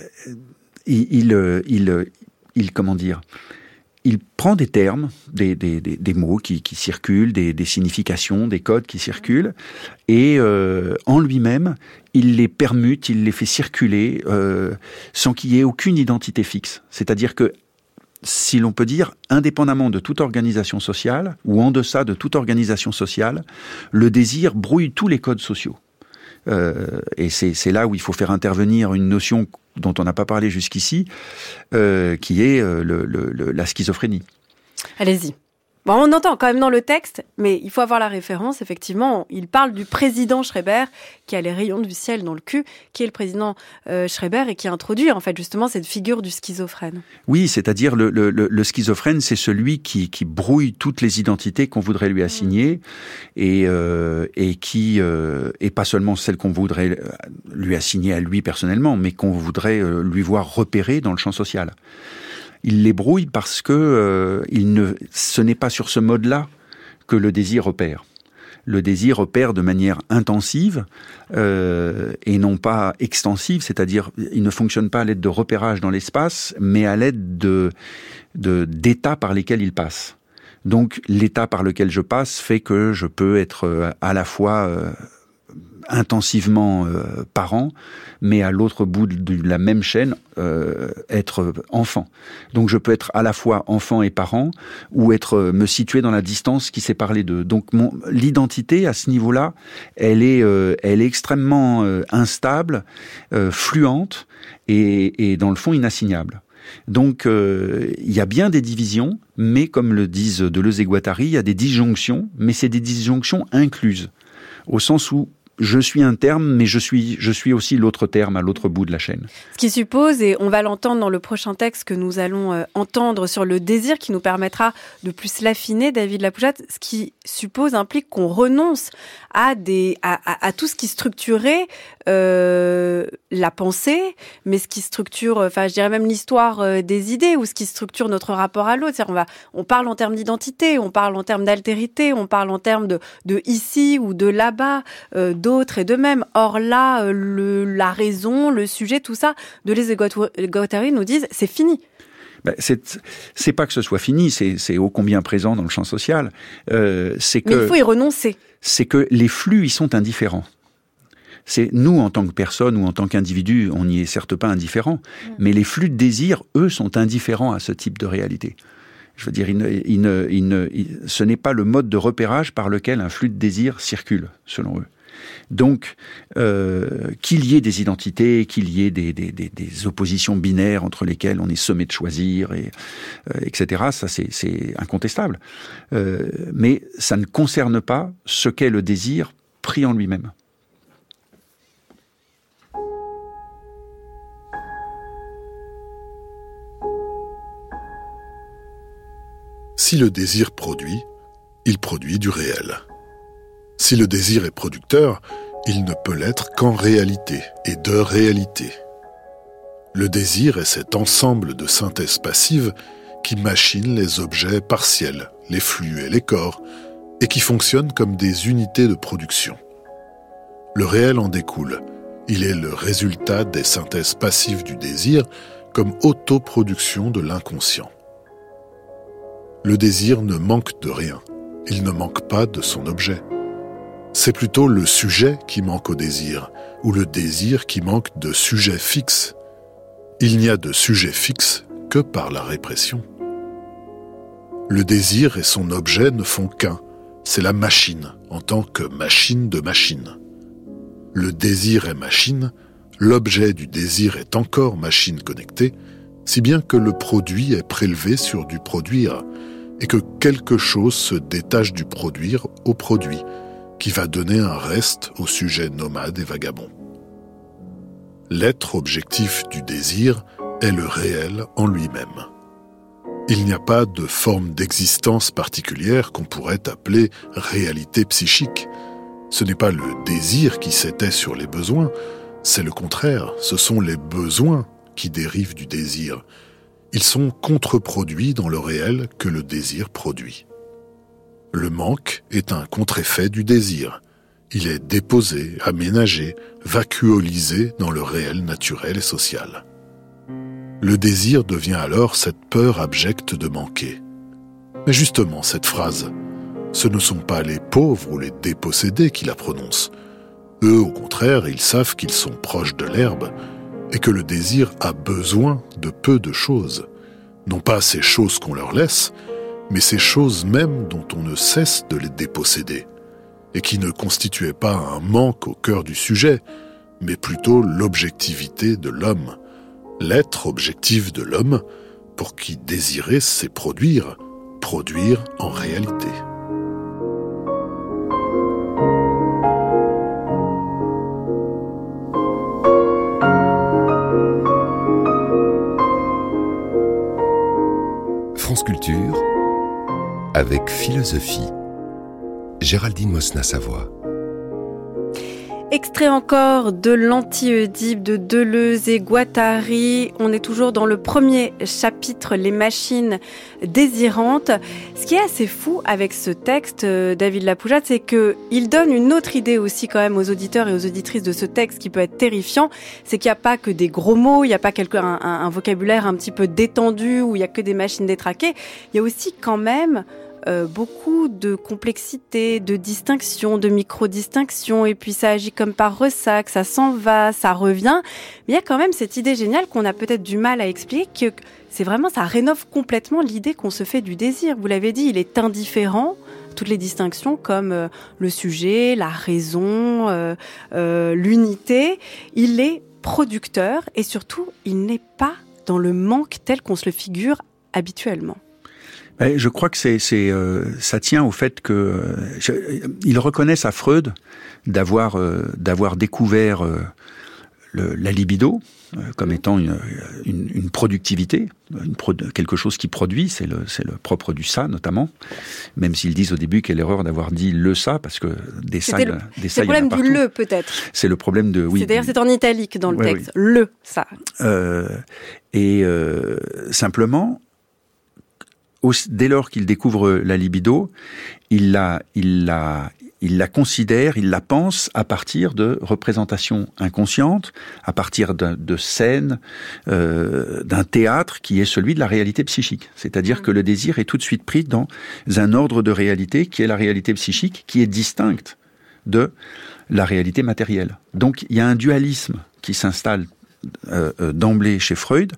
il, il, il, il, comment dire, il prend des termes, des, des, des, des mots qui, qui circulent, des, des significations, des codes qui circulent, et euh, en lui-même, il les permute, il les fait circuler euh, sans qu'il y ait aucune identité fixe. C'est-à-dire que, si l'on peut dire, indépendamment de toute organisation sociale, ou en deçà de toute organisation sociale, le désir brouille tous les codes sociaux. Euh, et c'est, c'est là où il faut faire intervenir une notion dont on n'a pas parlé jusqu'ici, euh, qui est euh, le, le, le, la schizophrénie. Allez-y. Bon, on entend quand même dans le texte, mais il faut avoir la référence, effectivement. Il parle du président Schreiber, qui a les rayons du ciel dans le cul, qui est le président euh, Schreiber et qui introduit, en fait, justement, cette figure du schizophrène. Oui, c'est-à-dire le, le, le schizophrène, c'est celui qui, qui brouille toutes les identités qu'on voudrait lui assigner, mmh. et, euh, et qui, euh, et pas seulement celles qu'on voudrait lui assigner à lui personnellement, mais qu'on voudrait euh, lui voir repérer dans le champ social. Il les brouille parce que euh, il ne, ce n'est pas sur ce mode-là que le désir opère. Le désir opère de manière intensive euh, et non pas extensive, c'est-à-dire il ne fonctionne pas à l'aide de repérage dans l'espace, mais à l'aide de, de, d'états par lesquels il passe. Donc l'état par lequel je passe fait que je peux être à la fois euh, intensivement euh, parent, mais à l'autre bout de la même chaîne, euh, être enfant. Donc je peux être à la fois enfant et parent, ou être me situer dans la distance qui sépare les deux. Donc mon, l'identité, à ce niveau-là, elle est, euh, elle est extrêmement euh, instable, euh, fluente, et, et dans le fond inassignable. Donc, euh, il y a bien des divisions, mais comme le disent Deleuze et Guattari, il y a des disjonctions, mais c'est des disjonctions incluses, au sens où je suis un terme, mais je suis, je suis aussi l'autre terme à l'autre bout de la chaîne. Ce qui suppose, et on va l'entendre dans le prochain texte que nous allons euh, entendre sur le désir, qui nous permettra de plus l'affiner, David Lapouchate, ce qui suppose, implique qu'on renonce à, des, à, à, à tout ce qui structurait euh, la pensée, mais ce qui structure, enfin je dirais même l'histoire euh, des idées, ou ce qui structure notre rapport à l'autre. C'est-à-dire on, va, on parle en termes d'identité, on parle en termes d'altérité, on parle en termes de, de ici ou de là-bas, euh, d'autres et d'eux-mêmes. Or là, le, la raison, le sujet, tout ça, Deleuze et Guattari nous disent, c'est fini. Ben, c'est, c'est pas que ce soit fini, c'est, c'est ô combien présent dans le champ social. Euh, c'est que, mais il faut y renoncer. C'est que les flux y sont indifférents. C'est nous, en tant que personne ou en tant qu'individu, on n'y est certes pas indifférent, mmh. mais les flux de désir, eux, sont indifférents à ce type de réalité. Je veux dire, il ne, il ne, il ne, il, ce n'est pas le mode de repérage par lequel un flux de désir circule, selon eux. Donc, euh, qu'il y ait des identités, qu'il y ait des, des, des, des oppositions binaires entre lesquelles on est sommé de choisir, et, euh, et cetera, ça c'est, c'est incontestable. Euh, mais ça ne concerne pas ce qu'est le désir pris en lui-même. Si le désir produit, il produit du réel. Si le désir est producteur, il ne peut l'être qu'en réalité et de réalité. Le désir est cet ensemble de synthèse passive qui machine les objets partiels, les flux et les corps, et qui fonctionne comme des unités de production. Le réel en découle. Il est le résultat des synthèses passives du désir comme autoproduction de l'inconscient. Le désir ne manque de rien. Il ne manque pas de son objet. C'est plutôt le sujet qui manque au désir, ou le désir qui manque de sujet fixe. Il n'y a de sujet fixe que par la répression. Le désir et son objet ne font qu'un, c'est la machine, en tant que machine de machine. Le désir est machine, l'objet du désir est encore machine connectée, si bien que le produit est prélevé sur du produire, et que quelque chose se détache du produire au produit, qui va donner un reste au sujet nomade et vagabond. L'être objectif du désir est le réel en lui-même. Il n'y a pas de forme d'existence particulière qu'on pourrait appeler réalité psychique. Ce n'est pas le désir qui s'éteint sur les besoins, c'est le contraire, ce sont les besoins qui dérivent du désir. Ils sont contre-produits dans le réel que le désir produit. Le manque est un contre-effet du désir. Il est déposé, aménagé, vacuolisé dans le réel naturel et social. Le désir devient alors cette peur abjecte de manquer. Mais justement, cette phrase, ce ne sont pas les pauvres ou les dépossédés qui la prononcent. Eux, au contraire, ils savent qu'ils sont proches de l'herbe et que le désir a besoin de peu de choses. Non pas ces choses qu'on leur laisse, mais ces choses mêmes dont on ne cesse de les déposséder, et qui ne constituaient pas un manque au cœur du sujet, mais plutôt l'objectivité de l'homme, l'être objectif de l'homme, pour qui désirer, c'est produire, produire en réalité. France Culture, avec philosophie. Géraldine Mosna-Savoie. Extrait encore de l'Anti-Oedipe de Deleuze et Guattari. On est toujours dans le premier chapitre, les machines désirantes. Ce qui est assez fou avec ce texte, David Lapoujade, c'est qu'il donne une autre idée aussi quand même aux auditeurs et aux auditrices de ce texte qui peut être terrifiant. C'est qu'il n'y a pas que des gros mots, il n'y a pas quelque, un, un, un vocabulaire un petit peu détendu où il n'y a que des machines détraquées. Il y a aussi quand même Euh, beaucoup de complexité, de distinction, de micro-distinction, et puis ça agit comme par ressac, ça s'en va, ça revient. Mais il y a quand même cette idée géniale qu'on a peut-être du mal à expliquer, que c'est vraiment, ça rénove complètement l'idée qu'on se fait du désir. Vous l'avez dit, il est indifférent, toutes les distinctions comme euh, le sujet, la raison, euh, euh, l'unité. Il est producteur et surtout, il n'est pas dans le manque tel qu'on se le figure habituellement. Je crois que c'est, c'est, euh, ça tient au fait que euh, je, ils reconnaissent à Freud d'avoir, euh, d'avoir découvert euh, le, la libido euh, comme étant une, une, une productivité, une pro, quelque chose qui produit, c'est le, c'est le propre du ça notamment. Même s'ils disent au début quelle erreur d'avoir dit le ça, parce que des ça, le, des c'est le problème du le peut-être. C'est le problème de oui. C'est d'ailleurs c'est en italique dans le ouais, texte, oui. le ça. Euh, et euh, simplement. Dès lors qu'il découvre la libido, il la, il la, il la considère, il la pense à partir de représentations inconscientes, à partir de, de scènes, euh, d'un théâtre qui est celui de la réalité psychique. C'est-à-dire que le désir est tout de suite pris dans un ordre de réalité qui est la réalité psychique, qui est distincte de la réalité matérielle. Donc il y a un dualisme qui s'installe euh, euh, d'emblée chez Freud,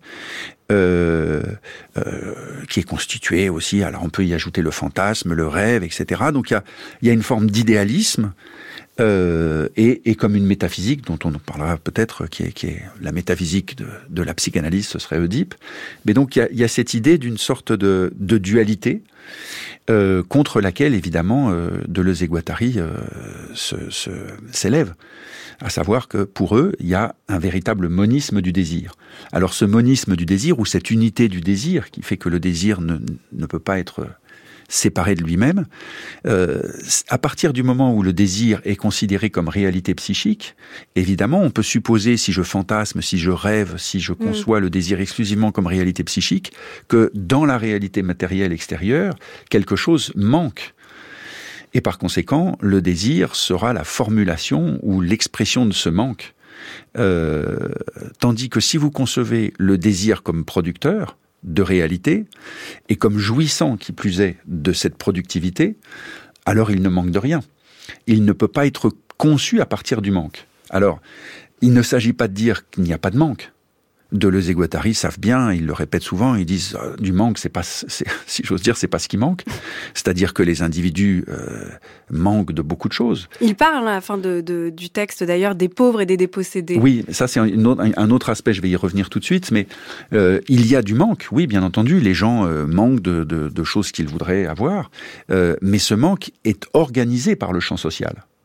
Euh, euh, qui est constitué aussi, alors on peut y ajouter le fantasme, le rêve, et cetera. Donc il y a, il y a une forme d'idéalisme euh, et, et comme une métaphysique dont on parlera peut-être, qui est, qui est la métaphysique de, de la psychanalyse, ce serait Oedipe. Mais donc il y a, il y a cette idée d'une sorte de, de dualité euh, contre laquelle évidemment euh, Deleuze et Guattari euh, se, se, s'élèvent. À savoir que pour eux, il y a un véritable monisme du désir. Alors ce monisme du désir, ou cette unité du désir, qui fait que le désir ne, ne peut pas être séparé de lui-même, euh, à partir du moment où le désir est considéré comme réalité psychique, évidemment, on peut supposer, si je fantasme, si je rêve, si je conçois mmh. le désir exclusivement comme réalité psychique, que dans la réalité matérielle extérieure, quelque chose manque. Et par conséquent, le désir sera la formulation ou l'expression de ce manque. Euh, tandis que si vous concevez le désir comme producteur de réalité, et comme jouissant, qui plus est, de cette productivité, alors il ne manque de rien. Il ne peut pas être conçu à partir du manque. Alors, il ne s'agit pas de dire qu'il n'y a pas de manque. Deleuze et Guattari savent bien, ils le répètent souvent, ils disent euh, du manque, c'est pas, c'est, si j'ose dire, c'est pas ce qui manque. C'est-à-dire que les individus euh, manquent de beaucoup de choses. Il parle à la fin de, de, du texte d'ailleurs des pauvres et des dépossédés. Oui, ça c'est un autre, un autre aspect, je vais y revenir tout de suite, mais euh, il y a du manque, oui, bien entendu, les gens euh, manquent de, de, de choses qu'ils voudraient avoir, euh, mais ce manque est organisé par le champ social.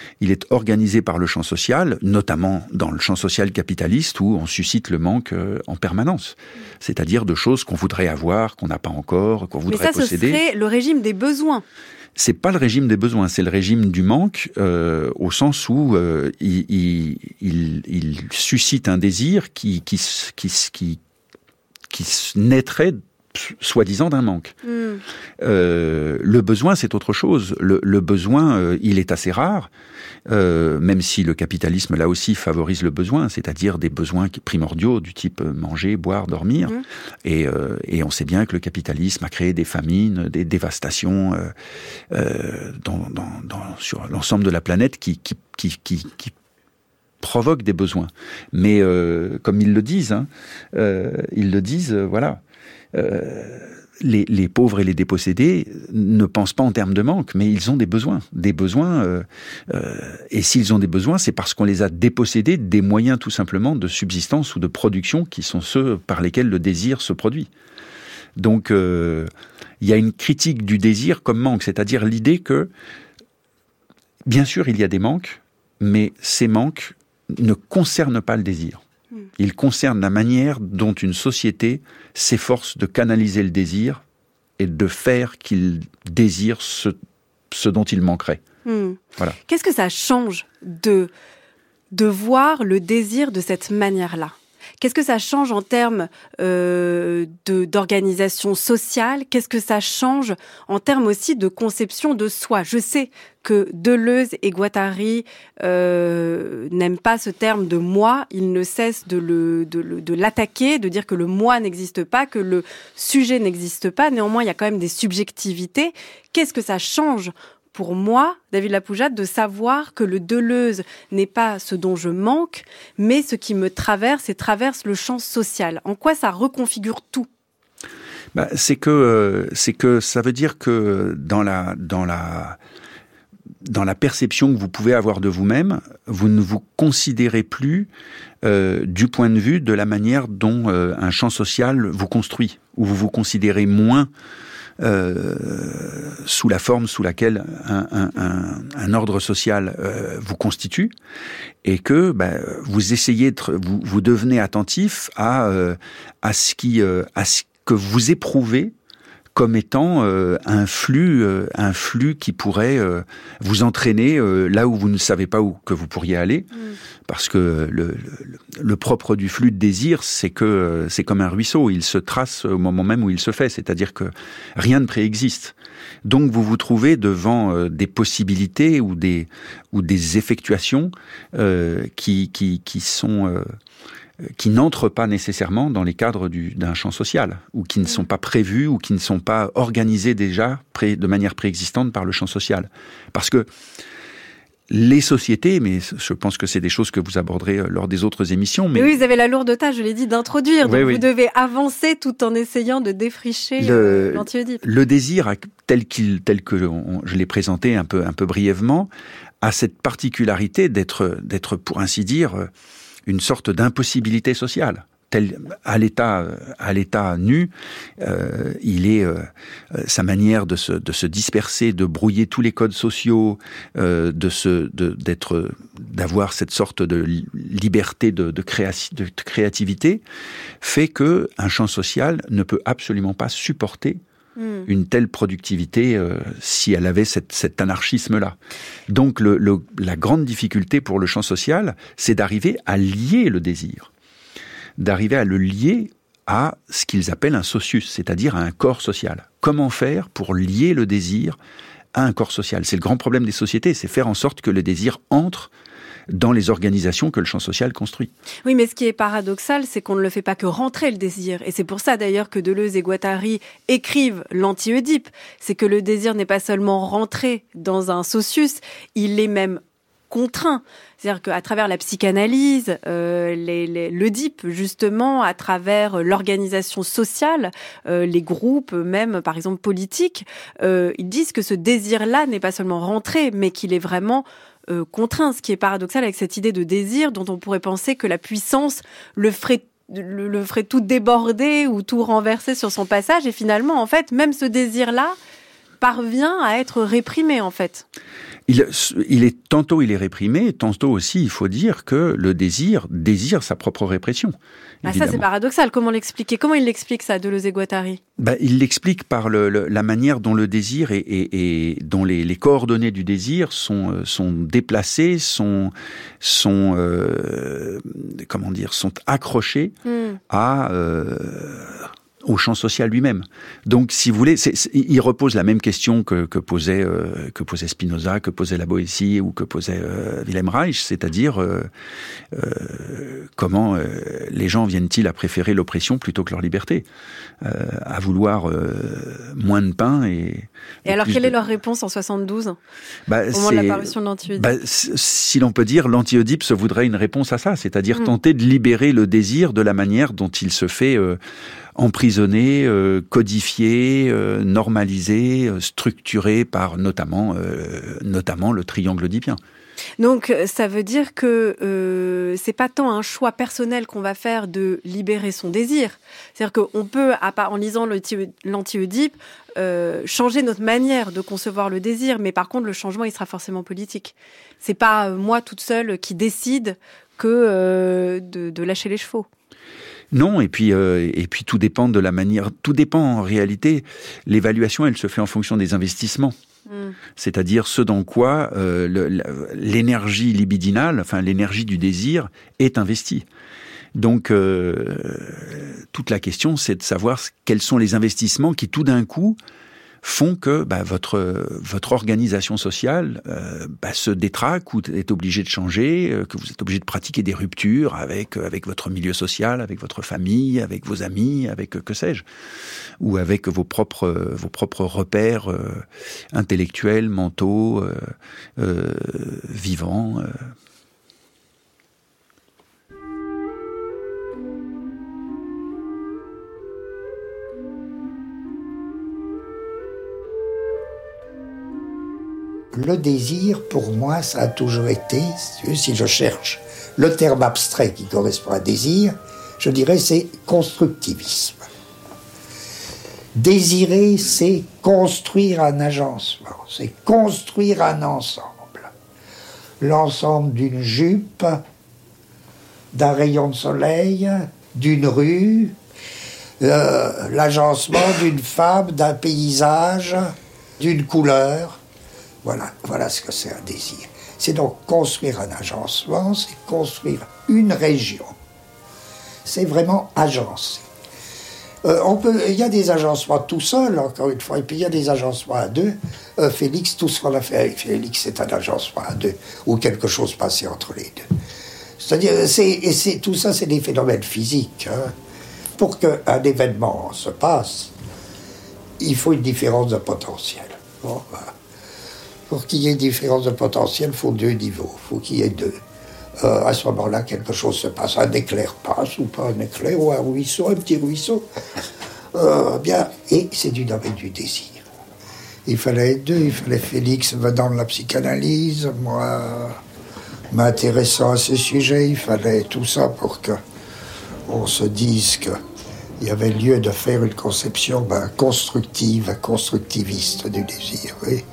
il est organisé par le champ social, notamment dans le champ social capitaliste où on suscite le manque euh, en permanence. C'est-à-dire de choses qu'on voudrait avoir, qu'on n'a pas encore, qu'on voudrait posséder. Mais ça, posséder. ce serait le régime des besoins. C'est pas le régime des besoins, c'est le régime du manque, euh, au sens où euh, il, il, il, il suscite un désir qui, qui, qui, qui, qui naîtrait soi-disant d'un manque. Mmh. Euh, le besoin, c'est autre chose. Le, le besoin, euh, il est assez rare, euh, même si le capitalisme, là aussi, favorise le besoin, c'est-à-dire des besoins primordiaux du type manger, boire, dormir. Mmh. Et, euh, et on sait bien que le capitalisme a créé des famines, des dévastations euh, euh, dans, dans, dans, sur l'ensemble de la planète qui, qui, qui, qui, qui provoquent des besoins. Mais euh, comme ils le disent, hein, euh, ils le disent, euh, voilà. Euh, les, les pauvres et les dépossédés ne pensent pas en termes de manque, mais ils ont des besoins. Des besoins, euh, euh, et s'ils ont des besoins, c'est parce qu'on les a dépossédés des moyens tout simplement de subsistance ou de production qui sont ceux par lesquels le désir se produit. Donc, euh, il y a une critique du désir comme manque, c'est-à-dire l'idée que, bien sûr, il y a des manques, mais ces manques ne concernent pas le désir. Il concerne la manière dont une société s'efforce de canaliser le désir et de faire qu'il désire ce, ce dont il manquerait. Mmh. Voilà. Qu'est-ce que ça change de, de voir le désir de cette manière-là ? Qu'est-ce que ça change en termes euh, de, d'organisation sociale ? Qu'est-ce que ça change en termes aussi de conception de soi ? Je sais que Deleuze et Guattari euh, n'aiment pas ce terme de moi. Ils ne cessent de, le, de, le, de l'attaquer, de dire que le moi n'existe pas, que le sujet n'existe pas. Néanmoins, il y a quand même des subjectivités. Qu'est-ce que ça change ? Pour moi, David Lapoujade, de savoir que le Deleuze n'est pas ce dont je manque, mais ce qui me traverse et traverse le champ social. En quoi ça reconfigure tout ? Bah, c'est que euh, c'est que ça veut dire que dans la dans la dans la perception que vous pouvez avoir de vous-même, vous ne vous considérez plus euh, du point de vue de la manière dont euh, un champ social vous construit, ou vous vous considérez moins Euh, sous la forme sous laquelle un, un, un, un ordre social euh, vous constitue, et que bah, vous essayez de, vous, vous devenez attentif à euh, à ce qui euh, à ce que vous éprouvez comme étant euh, un flux euh, un flux qui pourrait euh, vous entraîner euh, là où vous ne savez pas où que vous pourriez aller, mmh. parce que le, le, le propre du flux de désir, c'est que euh, c'est comme un ruisseau, il se trace au moment même où il se fait, c'est-à-dire que rien ne préexiste. Donc vous vous trouvez devant euh, des possibilités ou des ou des effectuations euh, qui qui qui sont euh, qui n'entrent pas nécessairement dans les cadres du, d'un champ social, ou qui ne sont pas prévus, ou qui ne sont pas organisés déjà pré, de manière préexistante par le champ social. Parce que les sociétés, mais je pense que c'est des choses que vous aborderez lors des autres émissions. Mais, mais oui, vous avez la lourde tâche, je l'ai dit, d'introduire. Donc oui, oui. Vous devez avancer tout en essayant de défricher le, l'anti-Oedipe. Le désir, tel qu'il, tel que on, je l'ai présenté un peu, un peu brièvement, a cette particularité d'être, d'être, pour ainsi dire, une sorte d'impossibilité sociale. Tel, à l'état, à l'état nu, euh, il est euh, sa manière de se, de se disperser, de brouiller tous les codes sociaux, euh, de se, de, d'être, d'avoir cette sorte de liberté de, de, créa- de créativité, fait que un champ social ne peut absolument pas supporter Mmh. une telle productivité euh, si elle avait cette, cet anarchisme-là. Donc le, le, la grande difficulté pour le champ social, c'est d'arriver à lier le désir, d'arriver à le lier à ce qu'ils appellent un socius, c'est-à-dire à un corps social. Comment faire pour lier le désir à un corps social ? C'est le grand problème des sociétés, c'est faire en sorte que le désir entre dans les organisations que le champ social construit. Oui, mais ce qui est paradoxal, c'est qu'on ne le fait pas que rentrer, le désir. Et c'est pour ça, d'ailleurs, que Deleuze et Guattari écrivent l'anti-Oedipe. C'est que le désir n'est pas seulement rentré dans un socius, il est même contraint. C'est-à-dire qu'à travers la psychanalyse, euh, les, les, l'Oedipe, justement, à travers l'organisation sociale, euh, les groupes, même, par exemple, politiques, euh, ils disent que ce désir-là n'est pas seulement rentré, mais qu'il est vraiment Euh, contraint, ce qui est paradoxal avec cette idée de désir dont on pourrait penser que la puissance le ferait, le, le ferait tout déborder ou tout renverser sur son passage, et finalement, en fait, même ce désir-là parvient à être réprimé, en fait. Il, il est, tantôt il est réprimé, tantôt aussi il faut dire que le désir désire sa propre répression. Ah, ça c'est paradoxal, comment l'expliquer? Comment il l'explique ça, Deleuze et Guattari? Ben, il l'explique par le, le, la manière dont le désir est, est, est dont les, les coordonnées du désir sont, sont déplacées, sont, sont euh, comment dire, sont accrochées mm. à euh, au champ social lui-même. Donc, si vous voulez, c'est, c'est, il repose la même question que, que posait euh, que posait Spinoza, que posait la Boétie ou que posait euh, Wilhelm Reich, c'est-à-dire euh, euh, comment euh, les gens viennent-ils à préférer l'oppression plutôt que leur liberté, euh, à vouloir euh, moins de pain et. Et, et alors, quelle de... est leur réponse en soixante-douze, bah, au moment de l'apparition de l'anti-Oedipe? Bah, si l'on peut dire, l'anti-Oedipe se voudrait une réponse à ça, c'est-à-dire mmh. tenter de libérer le désir de la manière dont il se fait. Euh, emprisonné, euh, codifié, euh, normalisé, euh, structuré par notamment, euh, notamment le triangle oedipien. Donc, ça veut dire que euh, c'est pas tant un choix personnel qu'on va faire de libérer son désir. C'est-à-dire qu'on peut, à part, en lisant l'anti-Oedipe, euh, changer notre manière de concevoir le désir, mais par contre, le changement, il sera forcément politique. C'est pas euh, moi toute seule qui décide que euh, de, de lâcher les chevaux. Non, et puis euh, et puis tout dépend de la manière. Tout dépend en réalité. L'évaluation, elle se fait en fonction des investissements, mmh. c'est-à-dire ce dans quoi euh, le, l'énergie libidinale, enfin l'énergie du désir, est investie. Donc euh, toute la question, c'est de savoir quels sont les investissements qui, tout d'un coup, font que bah, votre votre organisation sociale euh, bah, se détraque ou est obligée de changer, euh, que vous êtes obligé de pratiquer des ruptures avec euh, avec votre milieu social, avec votre famille, avec vos amis, avec euh, que sais-je, ou avec vos propres euh, vos propres repères euh, intellectuels, mentaux, euh, euh, vivants. Euh. Le désir, pour moi, ça a toujours été, si je cherche le terme abstrait qui correspond à désir, je dirais c'est constructivisme. Désirer, c'est construire un agencement, c'est construire un ensemble. L'ensemble d'une jupe, d'un rayon de soleil, d'une rue, euh, l'agencement d'une femme, d'un paysage, d'une couleur. Voilà, voilà ce que c'est un désir. C'est donc construire un agencement, c'est construire une région. C'est vraiment agencer. Euh, on peut, il y a des agencements tout seul, encore une fois, et puis il y a des agencements à deux. Euh, Félix, tout ce qu'on a fait avec Félix, c'est un agencement à deux, ou quelque chose passé entre les deux. C'est-à-dire, c'est, et c'est, tout ça, c'est des phénomènes physiques. Hein. Pour qu'un événement se passe, il faut une différence de potentiel. Bon, voilà. Pour qu'il y ait une différence de potentiel, il faut deux niveaux. Il faut qu'il y ait deux. Euh, à ce moment-là, quelque chose se passe. Un éclair passe, ou pas un éclair, ou un ruisseau, un petit ruisseau. Euh, bien, et c'est du domaine du désir. Il fallait être deux. Il fallait Félix venant de la psychanalyse, moi m'intéressant à ce sujet. Il fallait tout ça pour qu'on se dise qu'il y avait lieu de faire une conception ben, constructive, constructiviste du désir, oui.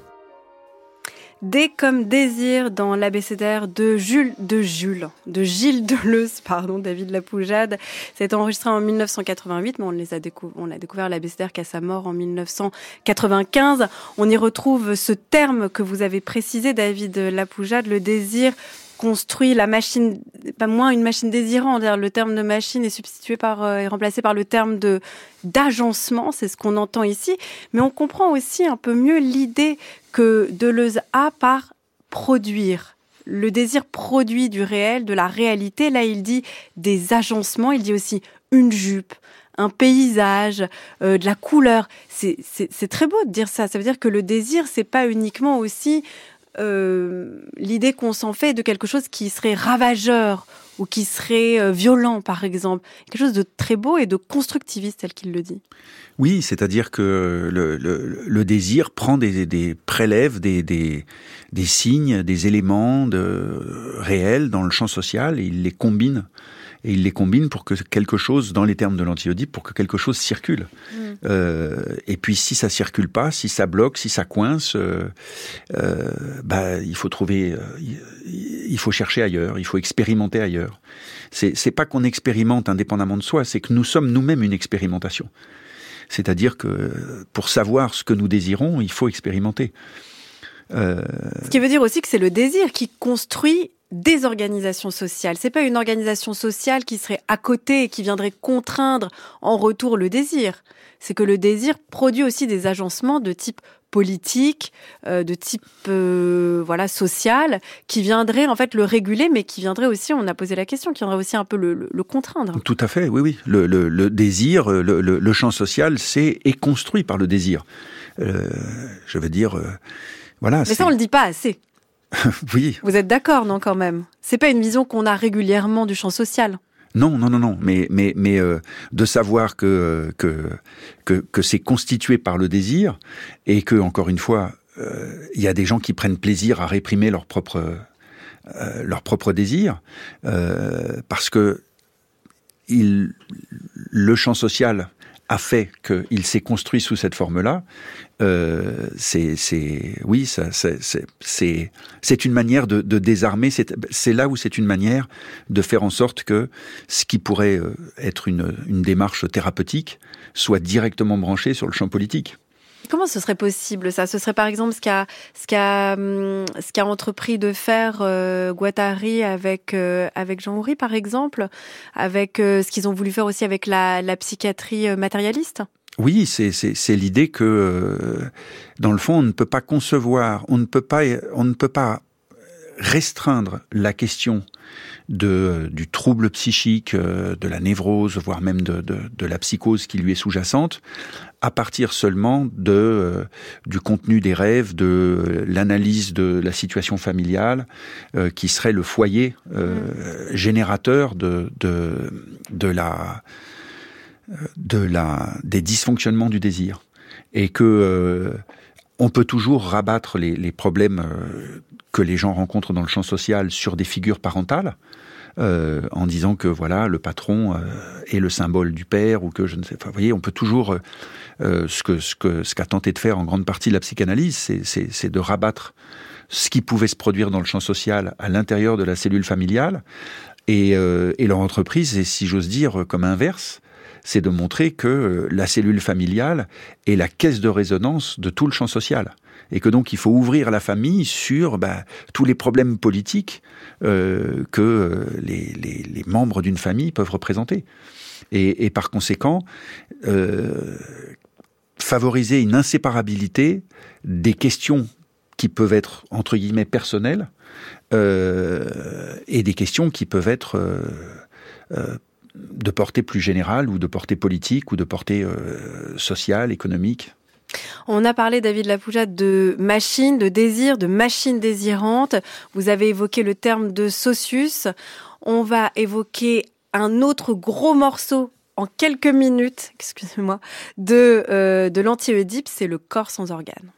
D comme désir dans l'abécédaire de Jules, de Jules, de Gilles Deleuze, pardon, David Lapoujade. C'est enregistré en mille neuf cent quatre-vingt-huit, mais on les a décou- on a découvert l'abécédaire qu'à sa mort en mille neuf cent quatre-vingt-quinze. On y retrouve ce terme que vous avez précisé, David Lapoujade, le désir construit la machine, pas moins une machine désirante. Le terme de machine est substitué par, euh, est remplacé par le terme de d'agencement, c'est ce qu'on entend ici. Mais on comprend aussi un peu mieux l'idée que Deleuze a par produire. Le désir produit du réel, de la réalité. Là, il dit des agencements, il dit aussi une jupe, un paysage, euh, de la couleur. C'est, c'est, c'est très beau de dire ça. Ça veut dire que le désir, c'est pas uniquement aussi Euh, l'idée qu'on s'en fait de quelque chose qui serait ravageur ou qui serait euh, violent, par exemple. Quelque chose de très beau et de constructiviste, tel qu'il le dit. Oui, c'est-à-dire que le, le, le désir prend des, des prélève des, des, des signes, des éléments de, réels dans le champ social et il les combine. et il les combine pour que quelque chose, dans les termes de l'anti-Oedipe, pour que quelque chose circule. Mmh. Euh, et puis si ça circule pas, si ça bloque, si ça coince, euh, euh, bah il faut trouver, euh, il faut chercher ailleurs, il faut expérimenter ailleurs. C'est, c'est pas qu'on expérimente indépendamment de soi, c'est que nous sommes nous-mêmes une expérimentation. C'est-à-dire que pour savoir ce que nous désirons, il faut expérimenter. Euh... Ce qui veut dire aussi que c'est le désir qui construit des organisations sociales. C'est pas une organisation sociale qui serait à côté et qui viendrait contraindre en retour le désir. C'est que le désir produit aussi des agencements de type politique, euh, de type euh, voilà social, qui viendraient en fait le réguler, mais qui viendraient aussi, on a posé la question, qui viendrait aussi un peu le, le, le contraindre. Tout à fait, oui, oui. Le, le, le désir, le, le, le champ social, c'est est construit par le désir. Euh, je veux dire, euh, voilà. Mais c'est... ça, on le dit pas assez. Oui. Vous êtes d'accord, non, quand même ? C'est pas une vision qu'on a régulièrement du champ social. Non, non, non, non. Mais, mais, mais euh, de savoir que que que, que c'est constitué par le désir et que, encore une fois, il euh, y a des gens qui prennent plaisir à réprimer leur propre euh, leur propre désir euh, parce que il, le champ social a fait qu'il s'est construit sous cette forme-là. Euh, c'est, c'est, oui, ça, c'est, c'est, c'est, c'est une manière de, de désarmer. C'est, c'est là où c'est une manière de faire en sorte que ce qui pourrait être une, une démarche thérapeutique soit directement branché sur le champ politique. Comment ce serait possible, ça ? Ce serait par exemple ce qu'a, ce qu'a, ce qu'a entrepris de faire euh, Guattari avec, euh, avec Jean Oury, par exemple, avec euh, ce qu'ils ont voulu faire aussi avec la, la psychiatrie matérialiste ? Oui, c'est, c'est, c'est l'idée que, euh, dans le fond, on ne peut pas concevoir, on ne peut pas, on ne peut pas restreindre la question de, du trouble psychique, de la névrose, voire même de, de, de la psychose qui lui est sous-jacente, à partir seulement de, euh, du contenu des rêves, de l'analyse de la situation familiale, euh, qui serait le foyer euh, générateur de, de, de la, de la, des dysfonctionnements du désir. Et que euh, on peut toujours rabattre les, les problèmes euh, que les gens rencontrent dans le champ social sur des figures parentales, euh, en disant que voilà, le patron euh, est le symbole du père, ou que je ne sais pas. Vous voyez, on peut toujours euh, ce que ce que ce qu'a tenté de faire en grande partie la psychanalyse, c'est, c'est, c'est de rabattre ce qui pouvait se produire dans le champ social à l'intérieur de la cellule familiale, et, euh, et leur entreprise est, si j'ose dire, comme inverse. C'est de montrer que la cellule familiale est la caisse de résonance de tout le champ social. Et que donc il faut ouvrir la famille sur bah, tous les problèmes politiques euh, que les, les, les membres d'une famille peuvent représenter. Et, et par conséquent, euh, favoriser une inséparabilité des questions qui peuvent être, entre guillemets, personnelles, euh, et des questions qui peuvent être... Euh, euh, de portée plus générale, ou de portée politique, ou de portée euh, sociale, économique. On a parlé, David Lapoujade, de machine, de désir, de machine désirante. Vous avez évoqué le terme de socius. On va évoquer un autre gros morceau en quelques minutes, excusez-moi, de, euh, de l'anti-Oedipe, c'est le corps sans organes.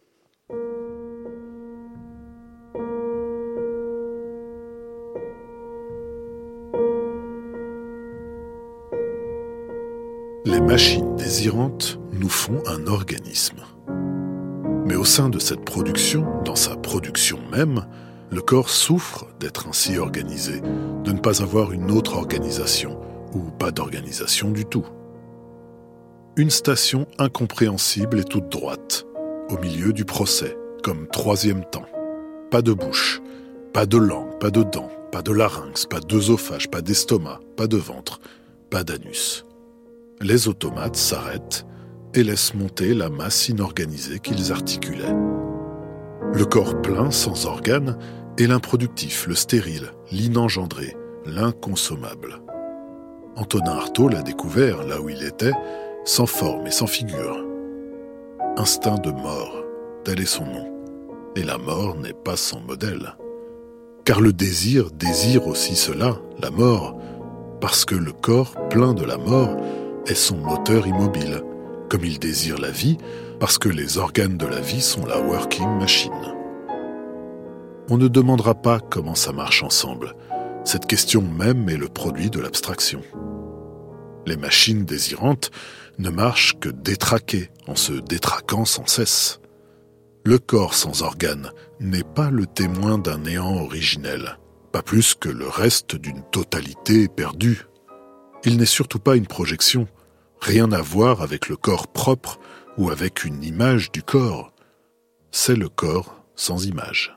Les machines désirantes nous font un organisme. Mais au sein de cette production, dans sa production même, le corps souffre d'être ainsi organisé, de ne pas avoir une autre organisation, ou pas d'organisation du tout. Une station incompréhensible et toute droite, au milieu du procès, comme troisième temps. Pas de bouche, pas de langue, pas de dents, pas de larynx, pas d'œsophage, pas d'estomac, pas de ventre, pas d'anus. Les automates s'arrêtent et laissent monter la masse inorganisée qu'ils articulaient. Le corps plein, sans organes, est l'improductif, le stérile, l'inengendré, l'inconsommable. Antonin Artaud l'a découvert, là où il était, sans forme et sans figure. Instinct de mort, tel est son nom. Et la mort n'est pas sans modèle. Car le désir désire aussi cela, la mort, parce que le corps plein de la mort est son moteur immobile, comme il désire la vie, parce que les organes de la vie sont la working machine. On ne demandera pas comment ça marche ensemble, Cette question même est le produit de l'abstraction. Les machines désirantes ne marchent que détraquées, en se détraquant sans cesse. Le corps sans organes n'est pas le témoin d'un néant originel, pas plus que le reste d'une totalité perdue. Il n'est surtout pas une projection, rien à voir avec le corps propre ou avec une image du corps. C'est le corps sans image.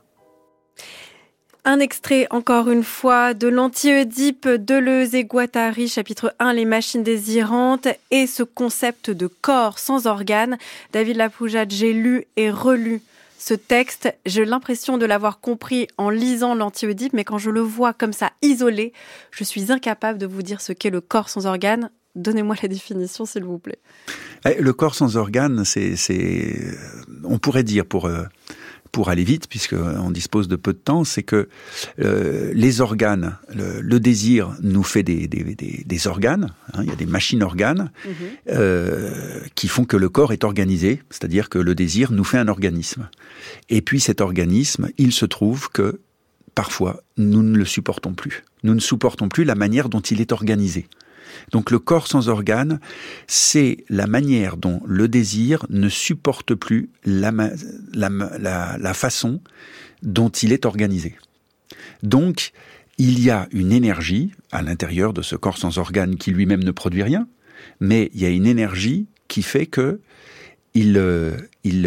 Un extrait, encore une fois, de l'Anti-Oedipe, Deleuze et Guattari, chapitre un, les machines désirantes, et ce concept de corps sans organes. David Lapoujade, j'ai lu et relu ce texte. J'ai l'impression de l'avoir compris en lisant l'Anti-Oedipe, mais quand je le vois comme ça, isolé, je suis incapable de vous dire ce qu'est le corps sans organes. Donnez-moi la définition, s'il vous plaît. Le corps sans organes, c'est, c'est, on pourrait dire pour... Euh... pour aller vite, puisqu'on dispose de peu de temps, c'est que euh, les organes, le, le désir nous fait des, des, des, des organes, hein, il y a des machines-organes, mmh. euh, qui font que le corps est organisé, c'est-à-dire que le désir nous fait un organisme. Et puis cet organisme, il se trouve que, parfois, nous ne le supportons plus. Nous ne supportons plus la manière dont il est organisé. Donc le corps sans organes, c'est la manière dont le désir ne supporte plus la, la, la, la façon dont il est organisé. Donc il y a une énergie à l'intérieur de ce corps sans organes qui lui-même ne produit rien, mais il y a une énergie qui fait que il, il,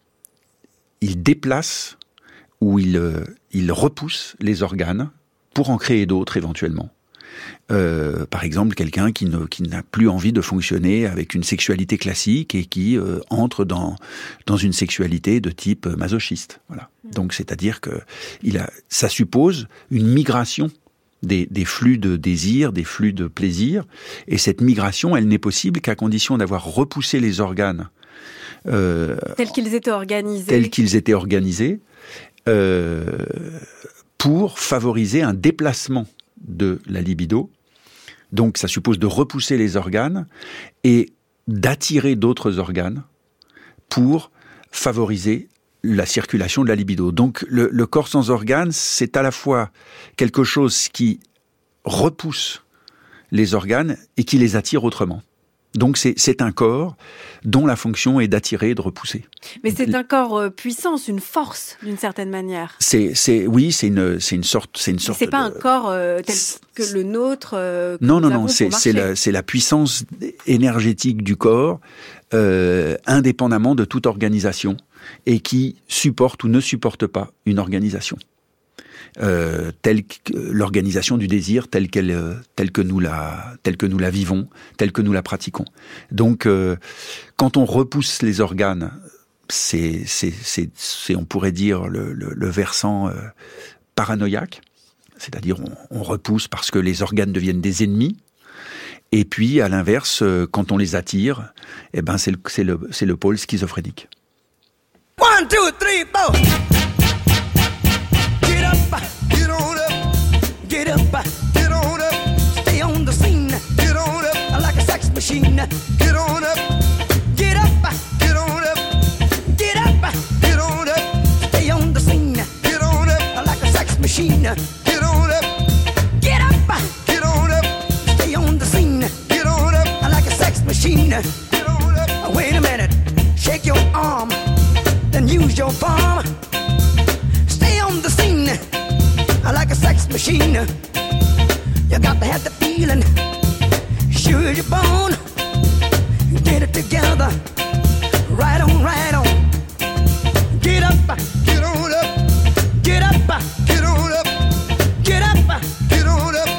il déplace ou il, il repousse les organes pour en créer d'autres éventuellement. Euh, par exemple, quelqu'un qui, ne, qui n'a plus envie de fonctionner avec une sexualité classique et qui euh, entre dans, dans une sexualité de type masochiste. Voilà. Mmh. Donc, c'est-à-dire que il a, ça suppose une migration des, des flux de désir, des flux de plaisir. Et cette migration, elle n'est possible qu'à condition d'avoir repoussé les organes. Euh, tels qu'ils étaient organisés. Tels qu'ils étaient organisés, euh, pour favoriser un déplacement de la libido. Donc ça suppose de repousser les organes et d'attirer d'autres organes pour favoriser la circulation de la libido. Donc le, le corps sans organes, c'est à la fois quelque chose qui repousse les organes et qui les attire autrement. Donc c'est, c'est un corps dont la fonction est d'attirer et de repousser. Mais c'est un corps euh, puissant, une force d'une certaine manière. C'est, c'est, oui, c'est une, c'est une sorte, c'est une sorte. C'est pas de... un corps euh, tel que le nôtre. Euh, que non, nous non, avons non, c'est, pour c'est marcher. la, c'est la puissance énergétique du corps, euh, indépendamment de toute organisation, et qui supporte ou ne supporte pas une organisation. Euh, telle que, l'organisation du désir telle qu'elle, euh, telle que nous la, telle que nous la vivons, telle que nous la pratiquons. Donc, euh, quand on repousse les organes, c'est, c'est, c'est, c'est on pourrait dire le, le, le versant euh, paranoïaque, c'est-à-dire on, on repousse parce que les organes deviennent des ennemis. Et puis, à l'inverse, euh, quand on les attire, eh ben c'est le, c'est le, c'est le pôle schizophrénique. One, two, three, four. Get on up, get up, get on up, stay on the scene, get on up, like a sex machine, get on up, get up, get on up, get up, get on up, stay on the scene, get on up, like a sex machine, get on up, get up, get on up, stay on the scene, get on up, like a sex machine, get on up, wait a minute, shake your arm, then use your palm, stay on the scene, like a sex machine. You got to have the feeling, sure as you're born. Get it together, right on, right on. Get up, get on up, get up, get on up, get up, get on up.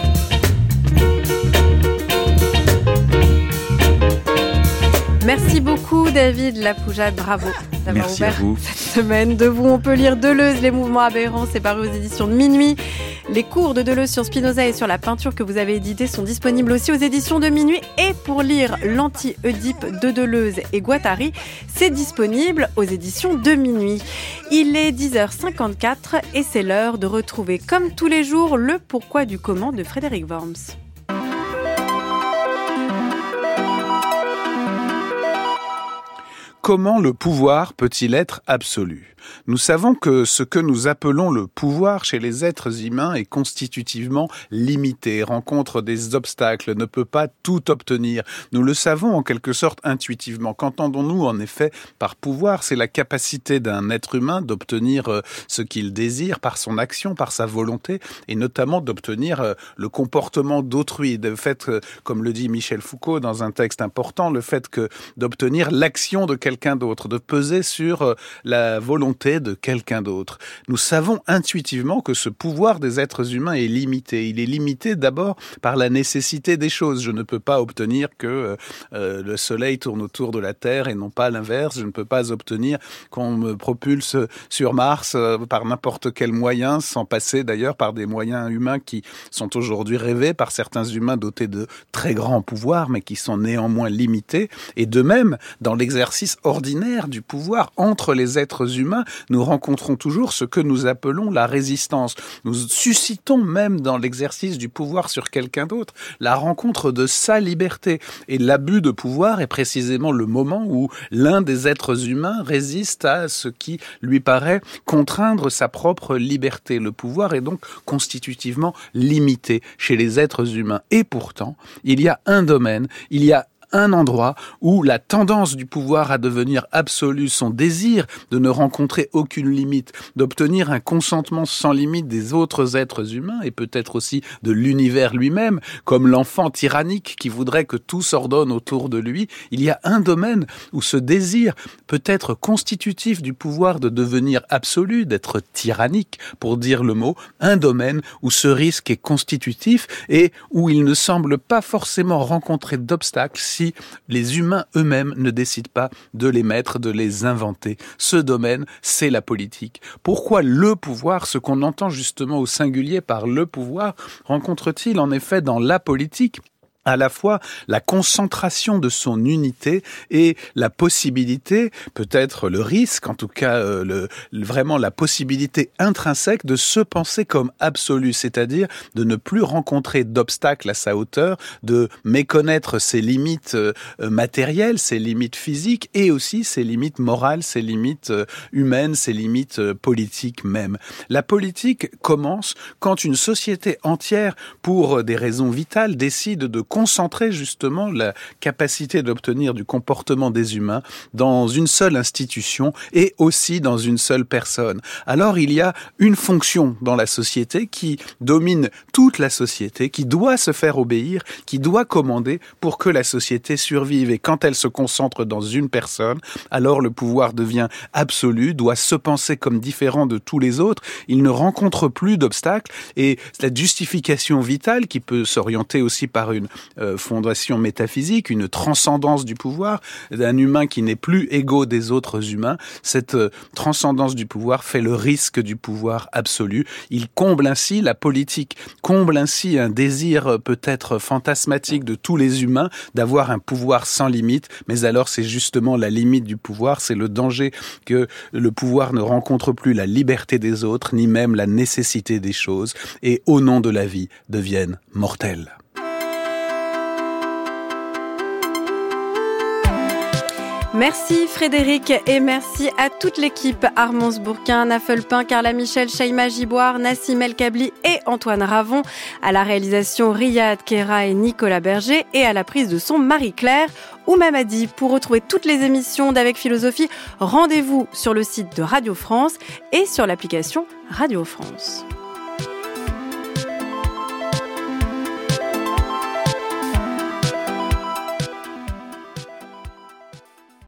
Merci beaucoup David Lapoujade, bravo d'avoir Merci ouvert à vous. cette semaine. De vous, on peut lire Deleuze, Les mouvements aberrants, c'est paru aux éditions de Minuit. Les cours de Deleuze sur Spinoza et sur la peinture que vous avez édité sont disponibles aussi aux éditions de Minuit. Et pour lire l'Anti-Oedipe de Deleuze et Guattari, c'est disponible aux éditions de Minuit. Il est dix heures cinquante-quatre et c'est l'heure de retrouver comme tous les jours le pourquoi du comment de Frédéric Worms. Comment le pouvoir peut-il être absolu ? Nous savons que ce que nous appelons le pouvoir chez les êtres humains est constitutivement limité, rencontre des obstacles, ne peut pas tout obtenir. Nous le savons en quelque sorte intuitivement. Qu'entendons-nous en effet par pouvoir ? C'est la capacité d'un être humain d'obtenir ce qu'il désire par son action, par sa volonté, et notamment d'obtenir le comportement d'autrui. Le fait, comme le dit Michel Foucault dans un texte important, le fait que d'obtenir l'action de quelqu'un d'autre, de peser sur la volonté de quelqu'un d'autre. Nous savons intuitivement que ce pouvoir des êtres humains est limité. Il est limité d'abord par la nécessité des choses. Je ne peux pas obtenir que euh, le soleil tourne autour de la Terre et non pas l'inverse. Je ne peux pas obtenir qu'on me propulse sur Mars euh, par n'importe quel moyen, sans passer d'ailleurs par des moyens humains qui sont aujourd'hui rêvés par certains humains dotés de très grands pouvoirs, mais qui sont néanmoins limités. Et de même, dans l'exercice ordinaire du pouvoir entre les êtres humains, nous rencontrons toujours ce que nous appelons la résistance. Nous suscitons même dans l'exercice du pouvoir sur quelqu'un d'autre la rencontre de sa liberté. Et l'abus de pouvoir est précisément le moment où l'un des êtres humains résiste à ce qui lui paraît contraindre sa propre liberté. Le pouvoir est donc constitutivement limité chez les êtres humains. Et pourtant, il y a un domaine, il y a un endroit où la tendance du pouvoir à devenir absolu, son désir de ne rencontrer aucune limite, d'obtenir un consentement sans limite des autres êtres humains et peut-être aussi de l'univers lui-même, comme l'enfant tyrannique qui voudrait que tout s'ordonne autour de lui, il y a un domaine où ce désir peut être constitutif du pouvoir de devenir absolu, d'être tyrannique, pour dire le mot, un domaine où ce risque est constitutif et où il ne semble pas forcément rencontrer d'obstacles si les humains eux-mêmes ne décident pas de les mettre, de les inventer. Ce domaine, c'est la politique. Pourquoi le pouvoir, ce qu'on entend justement au singulier par le pouvoir, rencontre-t-il en effet dans la politique à la fois la concentration de son unité et la possibilité, peut-être le risque, en tout cas euh, le, vraiment la possibilité intrinsèque de se penser comme absolu, c'est-à-dire de ne plus rencontrer d'obstacles à sa hauteur, de méconnaître ses limites euh, matérielles, ses limites physiques et aussi ses limites morales, ses limites euh, humaines, ses limites euh, politiques même. La politique commence quand une société entière, pour des raisons vitales, décide de concentrer justement la capacité d'obtenir du comportement des humains dans une seule institution et aussi dans une seule personne. Alors il y a une fonction dans la société qui domine toute la société, qui doit se faire obéir, qui doit commander pour que la société survive. Et quand elle se concentre dans une personne, alors le pouvoir devient absolu, doit se penser comme différent de tous les autres, il ne rencontre plus d'obstacles et la justification vitale qui peut s'orienter aussi par une Euh, fondation métaphysique, une transcendance du pouvoir, d'un humain qui n'est plus égaux des autres humains. Cette euh, transcendance du pouvoir fait le risque du pouvoir absolu. Il comble ainsi, la politique comble ainsi un désir euh, peut-être fantasmatique de tous les humains d'avoir un pouvoir sans limite, mais alors c'est justement la limite du pouvoir, c'est le danger que le pouvoir ne rencontre plus la liberté des autres, ni même la nécessité des choses, et au nom de la vie deviennent mortels. Merci Frédéric et merci à toute l'équipe, Armance Bourquin, Nafelpin, Carla Michel, Shaima Giboire, Nassim El Kabli et Antoine Ravon, à la réalisation Riyad Kera et Nicolas Berger et à la prise de son Marie-Claire ou Mamadi. Pour retrouver toutes les émissions d'Avec Philosophie, rendez-vous sur le site de Radio France et sur l'application Radio France.